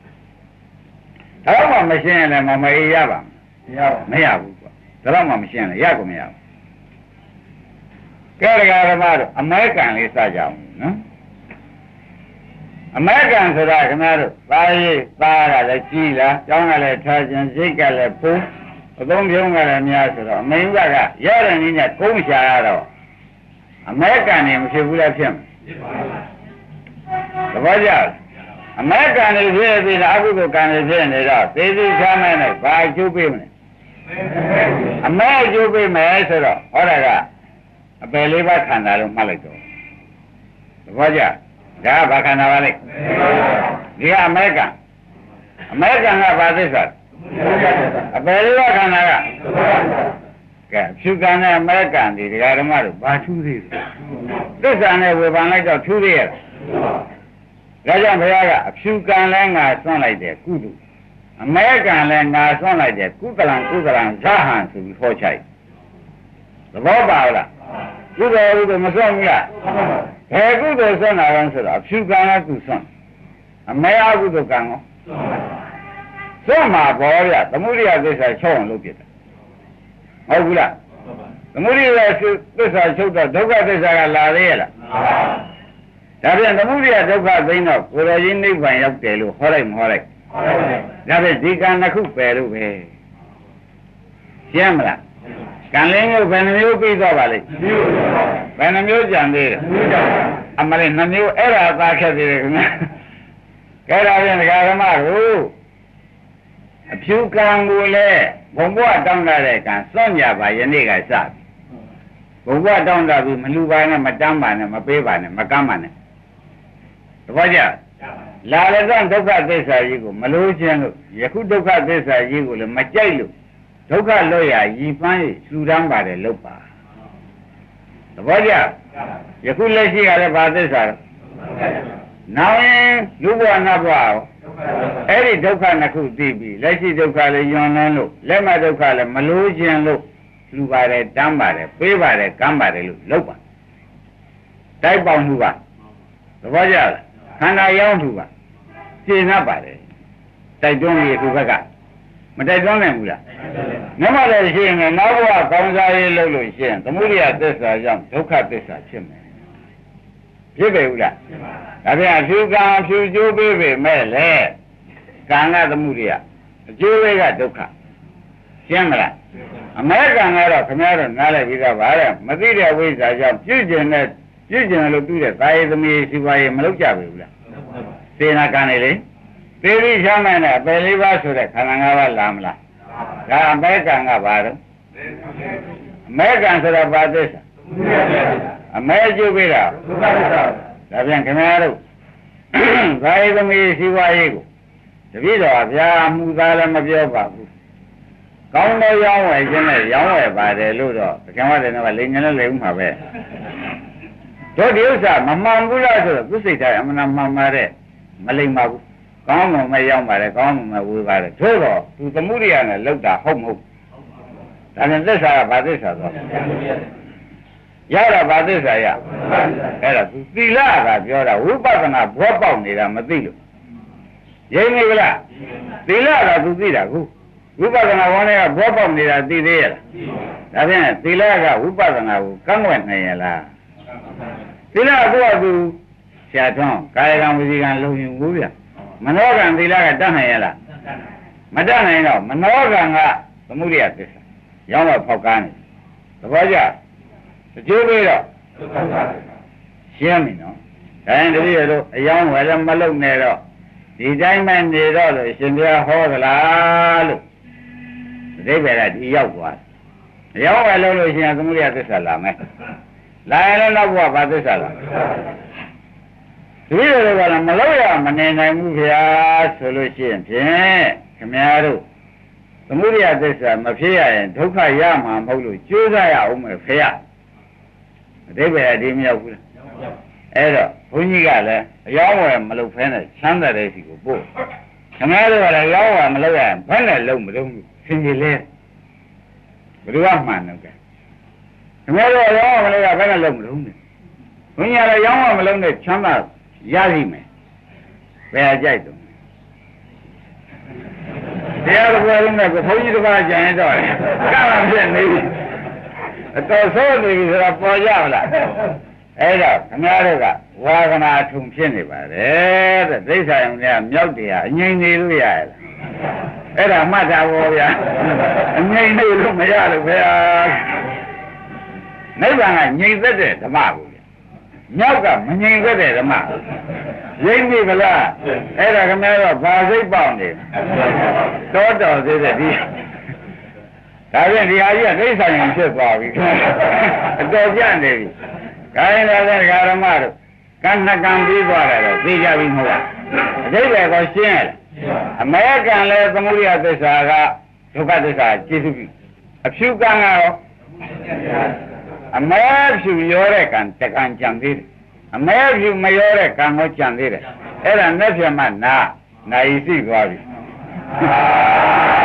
တော့မှမရှင်းရင်လည်းမအေးရပါမရဘူးကွာဒါတော့မှမရှင်းရင်ရကိုမရဘူးကဲတရားဓမ္မတို့အမဲကံလေးစကြအောင်နော်အမဲကံဆိုတာခင်ဗျားတို့သားရေးသားကလည်းကြီးလားကျောင်းကလည်းထားခြင်းစိတ်ကလည်းပုံအသုံးပြုံးကလည်းများဆိုတော့အမိန်ကရတဲ့နည်းနဲ့ကုန်းချရတော့အမဲကံနေမဖြစ်ဘူးလားဖြစ်မှာသဘောကျအမဲကံနေဖြစ်ပြီးတော့အကုသိုလ်ကံနေဖြစ်နေတော့သေသေးချမ်းမဲနဲ့ဘာအကျိုးပေးမလဲအမဲအကျိုးပေးမယ်ဆိုတော့ဟောတာကအပယ်လေးပါးခန္ဓာလို့မှတ်လိုက်တော့သဘောကျဒါကဘာခန္ဓာပါလဲဒီကအမဲကံကဘာသစ္စာအပယ်လေးပါးခန္ဓာကကဲဖြူကံနဲ့အမဲကံဒီတရားဓမ္မတို့ဘာထူးသေးလဲသစ္စာနဲ့ဝေဖန်လိုက်တော့ထူးသေးရဲ့ဒါကြောင့်ဘုရားကအဖြူကံလဲငါဆွန့်လိုက်တယ်ကုသိုလ်အမဲကံလဲငါဆွန့်လိုက်တယ်ကုသလံဇဟံဆိုပြီးဟောချိုက်သဘောပါလားကုသိုလ်မဆွန့်ဘူးလားဘယ်ကုသိုလ်ဆွန့်တာလဲဆိုတော့အဖြူကံကကုဆွန့်အမဲအကုသိုလ်ကံကောဆွန့်မှာပေါ်ရသမုဒိယသစ္စာချုပ်အောင်လုပ်ပြတယ်ဟုတ်ဘူးလားသမုဒိယသစ္စာချုပ်တော့ဒုက္ခသစ္စာကလာသေးရဲ့လားဒါပြန်သမုဒိယဒုက္ခသိမ်းတော့ကိုယ်တော်ကြီးနိဗ္ဗာန်ရောက်တယ်လို့ဟောလိုက်မဟောလိုက်ဒါပြန်ဒီကံတစ်ခုပယ်လို့ပဲရှင်းမလားကံလေးမျိုးဘယ်နှမျိုးပြီးတော့ပါလိမ့်ဘယ်နှမျိုးကြံသေးတယ်အမလေးနှမျိုးအဲ့ဒါသာခက်သေးတယ်ခင်ဗျာကဲဒါပြန်ဒကာဓမ္မတို့အဖြူကံကိုလည်းဘုံဘဝတောင်းတတဲ့ကံစွန့်ကြပါယနေ့ကစပြီဘုံဘဝတောင်းတပြီးမလူပါနဲ့မတမ်းပါနဲ့မပေးပါနဲ့မကမ်းပါနဲ့သဘောကျလာလကဒုက္ခသစ္စာကြီးကိုမလို့ခြင်းလို့ယခုဒုက္ခသစ္စာကြီးကိုလည်းမကြိုက်လို့ဒုက္ခလွတ်ရရည်ပန်းလှူဒန်းပါတယ်လို့ပါသဘောကျယခုလက်ရှိကလည်းဘာသစ္စာလဲနောက်ရင်လူဘဝနတ်ဘဝအဲ့ဒီဒုက္ခနှစ်ခုသိပြီလက်ရှိဒုက္ခလည်းယွန်လန်းလို့လက်မဒုက္ခလည်းမလို့ခြင်းလို့လှူပါတယ်တမ်းပါတယ်ပေးပါတယ်ကမ်းပါတယ်လို့လုပ်ပါတိုက်ပေါင်းလှူပါသဘောကျလားခန္ဓာရောင်းလှူပါရှင်း납ပါတယ်တိုက်တွန်းရခုဘက်ကမတိုက်တွန်းနိုင်ဘူးလားနမလည်းရှင်းရင်နောက်ဘဝကောင်းစားရေးလုပ်လို့ရှင်းသမုဒိယသစ္စာကြောင့်ဒုက္ခသစ္စာဖြစ်မယ်ဖြစ်ပေဘူးလားဒါပြန်အဖြူကံအဖြူကျိုးပေးပေမဲ့လေကံကသမုဒိယအကျိုးတွေကဒုက္ခရှင်းမလားအမဲကံကတော့ခင်ဗျားတို့နားလည်ပြီးတော့ဗါတဲ့မသိတဲ့ဝိဇ္ဇာကြောင့်ပြုကျင်လို့ပြုတဲ့သာယသမီးစီပွားရေးမလုပ်ကြဘူးလားသေနာကံလေသေရိချမ်းမဲ့နဲ့အပယ်လေးပါးဆိုတဲ့ခန္ဓာ၅ပါးလာမလားဒါအမဲကံကဘာတော့အမဲကံဆိုတော့ဘာသစ္စာအမဲကျုပ်ပေးတာဒါပြန်ခင်ဗျားတို့သာယသမီးစီပွားရေးကိုတပည့်တော်ဗျာမှုသားလည်းမပြောပါဘူးကောင်းတဲ့ရောင်းဝယ်ခြင်းနဲ့ရောင်းဝယ်ပါတယ်လို့တော့ခင်ဗျားတို့ကလိန်ညာနဲ့လိန်ဥမှာပဲတို့ဒီဥစ္စာမမှန်ဘူးလားဆိုတော့သူစိတ်ထားအမှန်မှန်ပါတဲ့မလိန်ပါဘူးကောင်းမှမရောက်ပါလေကောင်းမှမဝေးပါလေသို့တော့သူသမုဒိယနဲ့လောက်တာဟုတ်မဟုတ်ဒါနဲ့သစ္စာကဘာသစ္စာသွားရတာဘာသစ္စာရအဲ့ဒါသူသီလကပြောတာဝိပဿနာဘောပေါက်နေတာမသိလို့ရိမ့်နေကြလားသီလကသူသိတာခုဝိပဿနာဝန်းကဘောပေါက်နေတာသိသေးရဲ့လားဒါဖြင့်သီလကဝိပဿနာကိုကန့်ကွက်နိုင်ရလားသီလကသူဆရာထွန်းကာယကံဝစီကံလုံယူဘူးဗျမနောကံသီလကတတ်နိုင်ရလားမတတ်နိုင်တော့မနောကံကသမုဒိယသစ္စာရောင်းတော့ဖောက်ကားနေသဘောကျတချို့ပြီးတော့ရှင်းပြီနော်ဒါရင်တပည့်ရတို့အယောင်းဝယ်လည်းမလုံနဲ့တော့ဒီတိုင်းမှနေတော့လို့ရှင်ဘုရားဟောသလားလို့အဓိပ္ပာယ်ကဒီရောက်သွားအယောင်းဝယ်လုံလို့ရှင်သမုဒိယသစ္စာလာမယ်လာရင်လည်းနောက်ဘုရားဘာသစ္စာလာတပည့်ရတို့ကလည်းမလုံရမနေနိုင်ဘူးဗျာဆိုလို့ရှိရင်ဖြင့်ခင်ဗျားတို့သမုဒိယသစ္စာမဖြစ်ရရင်ဒုက္ခရမှာမဟုတ်လို့ကြိုးစားရအောင်မယ်ဖေရအဓိပ္ပာယ်ဒီမရောက်ဘူးလားအဲ့တော့ဘုန်းကြီးကလည်းအယောင်းဝယ်မလုပ်ဖဲနဲ့ချမ်းသာတဲ့စီကိုပို့ခင်ဗျားတို့ကလည်းအယောင်းဝယ်မလုပ်ရရင်ဘယ်နဲ့လုံးမလုံးဘူးဆင်ကြီးလဲဘယ်သူကမှန်တော့ကဲခင်ဗျားတို့အယောင်းဝယ်မလုပ်ရဘယ်နဲ့လုံးမလုံးဘူးဘုန်းကြီးကလည်းအယောင်းဝယ်မလုံးနဲ့ချမ်းသာရလိမ့်မယ်ဘယ်အကြိုက်တော့တရားတော်လုံးနဲ့ဘုန်းကြီးတစ်ပါးကြံရတော့တယ်ကမှဖြစ်နေပြီအတော်ဆိုးနေပြီဆိုတော့ပေါ်ကြမလားအဲ့တော့ခင်ဗျားတို့ကဝါကနာထုံဖြစ်နေပါတယ်တဲ့ဒိဋ္ဌာယုံနဲ့မြောက်တရားအငြိမ့်နေလို့ရရလားအဲ့ဒါမှတ်တာဘောဗျာအငြိမ့်နေလို့မရလို့ဗျာနိဗ္ဗာန်ကငြိမ့်သက်တဲ့ဓမ္မကိုဗျာမြောက်ကမငြိမ့်သက်တဲ့ဓမ္မရိမ့်ပြီမလားအဲ့ဒါခင်ဗျားတို့ဘာစိတ်ပေါက်နေတော်တော်သေးတဲ့ဒီဒါဖြင့်ဒီဟာကြီးကဒိဋ္ဌာယုံဖြစ်သွားပြီအတော်ကြနေပြီခိုင်းလာတဲ့ဓမ္မတို့ကံနှစ်ကံပြီးသွားတယ်တော့သိကြပြီမဟုတ်လားအဓိပ္ပာယ်ကိုရှင်းရလားအမေကံလည်းသမုဒိယသစ္စာကဒုက္ခသစ္စာကျေစုပြီအဖြူကံကတော့အမေဖြူရောတဲ့ကံတကံကြံသေးတယ်အမေဖြူမရောတဲ့ကံကိုကြံသေးတယ်အဲ့ဒါနဲ့ပြမနာနိုင်သိသွားပြီ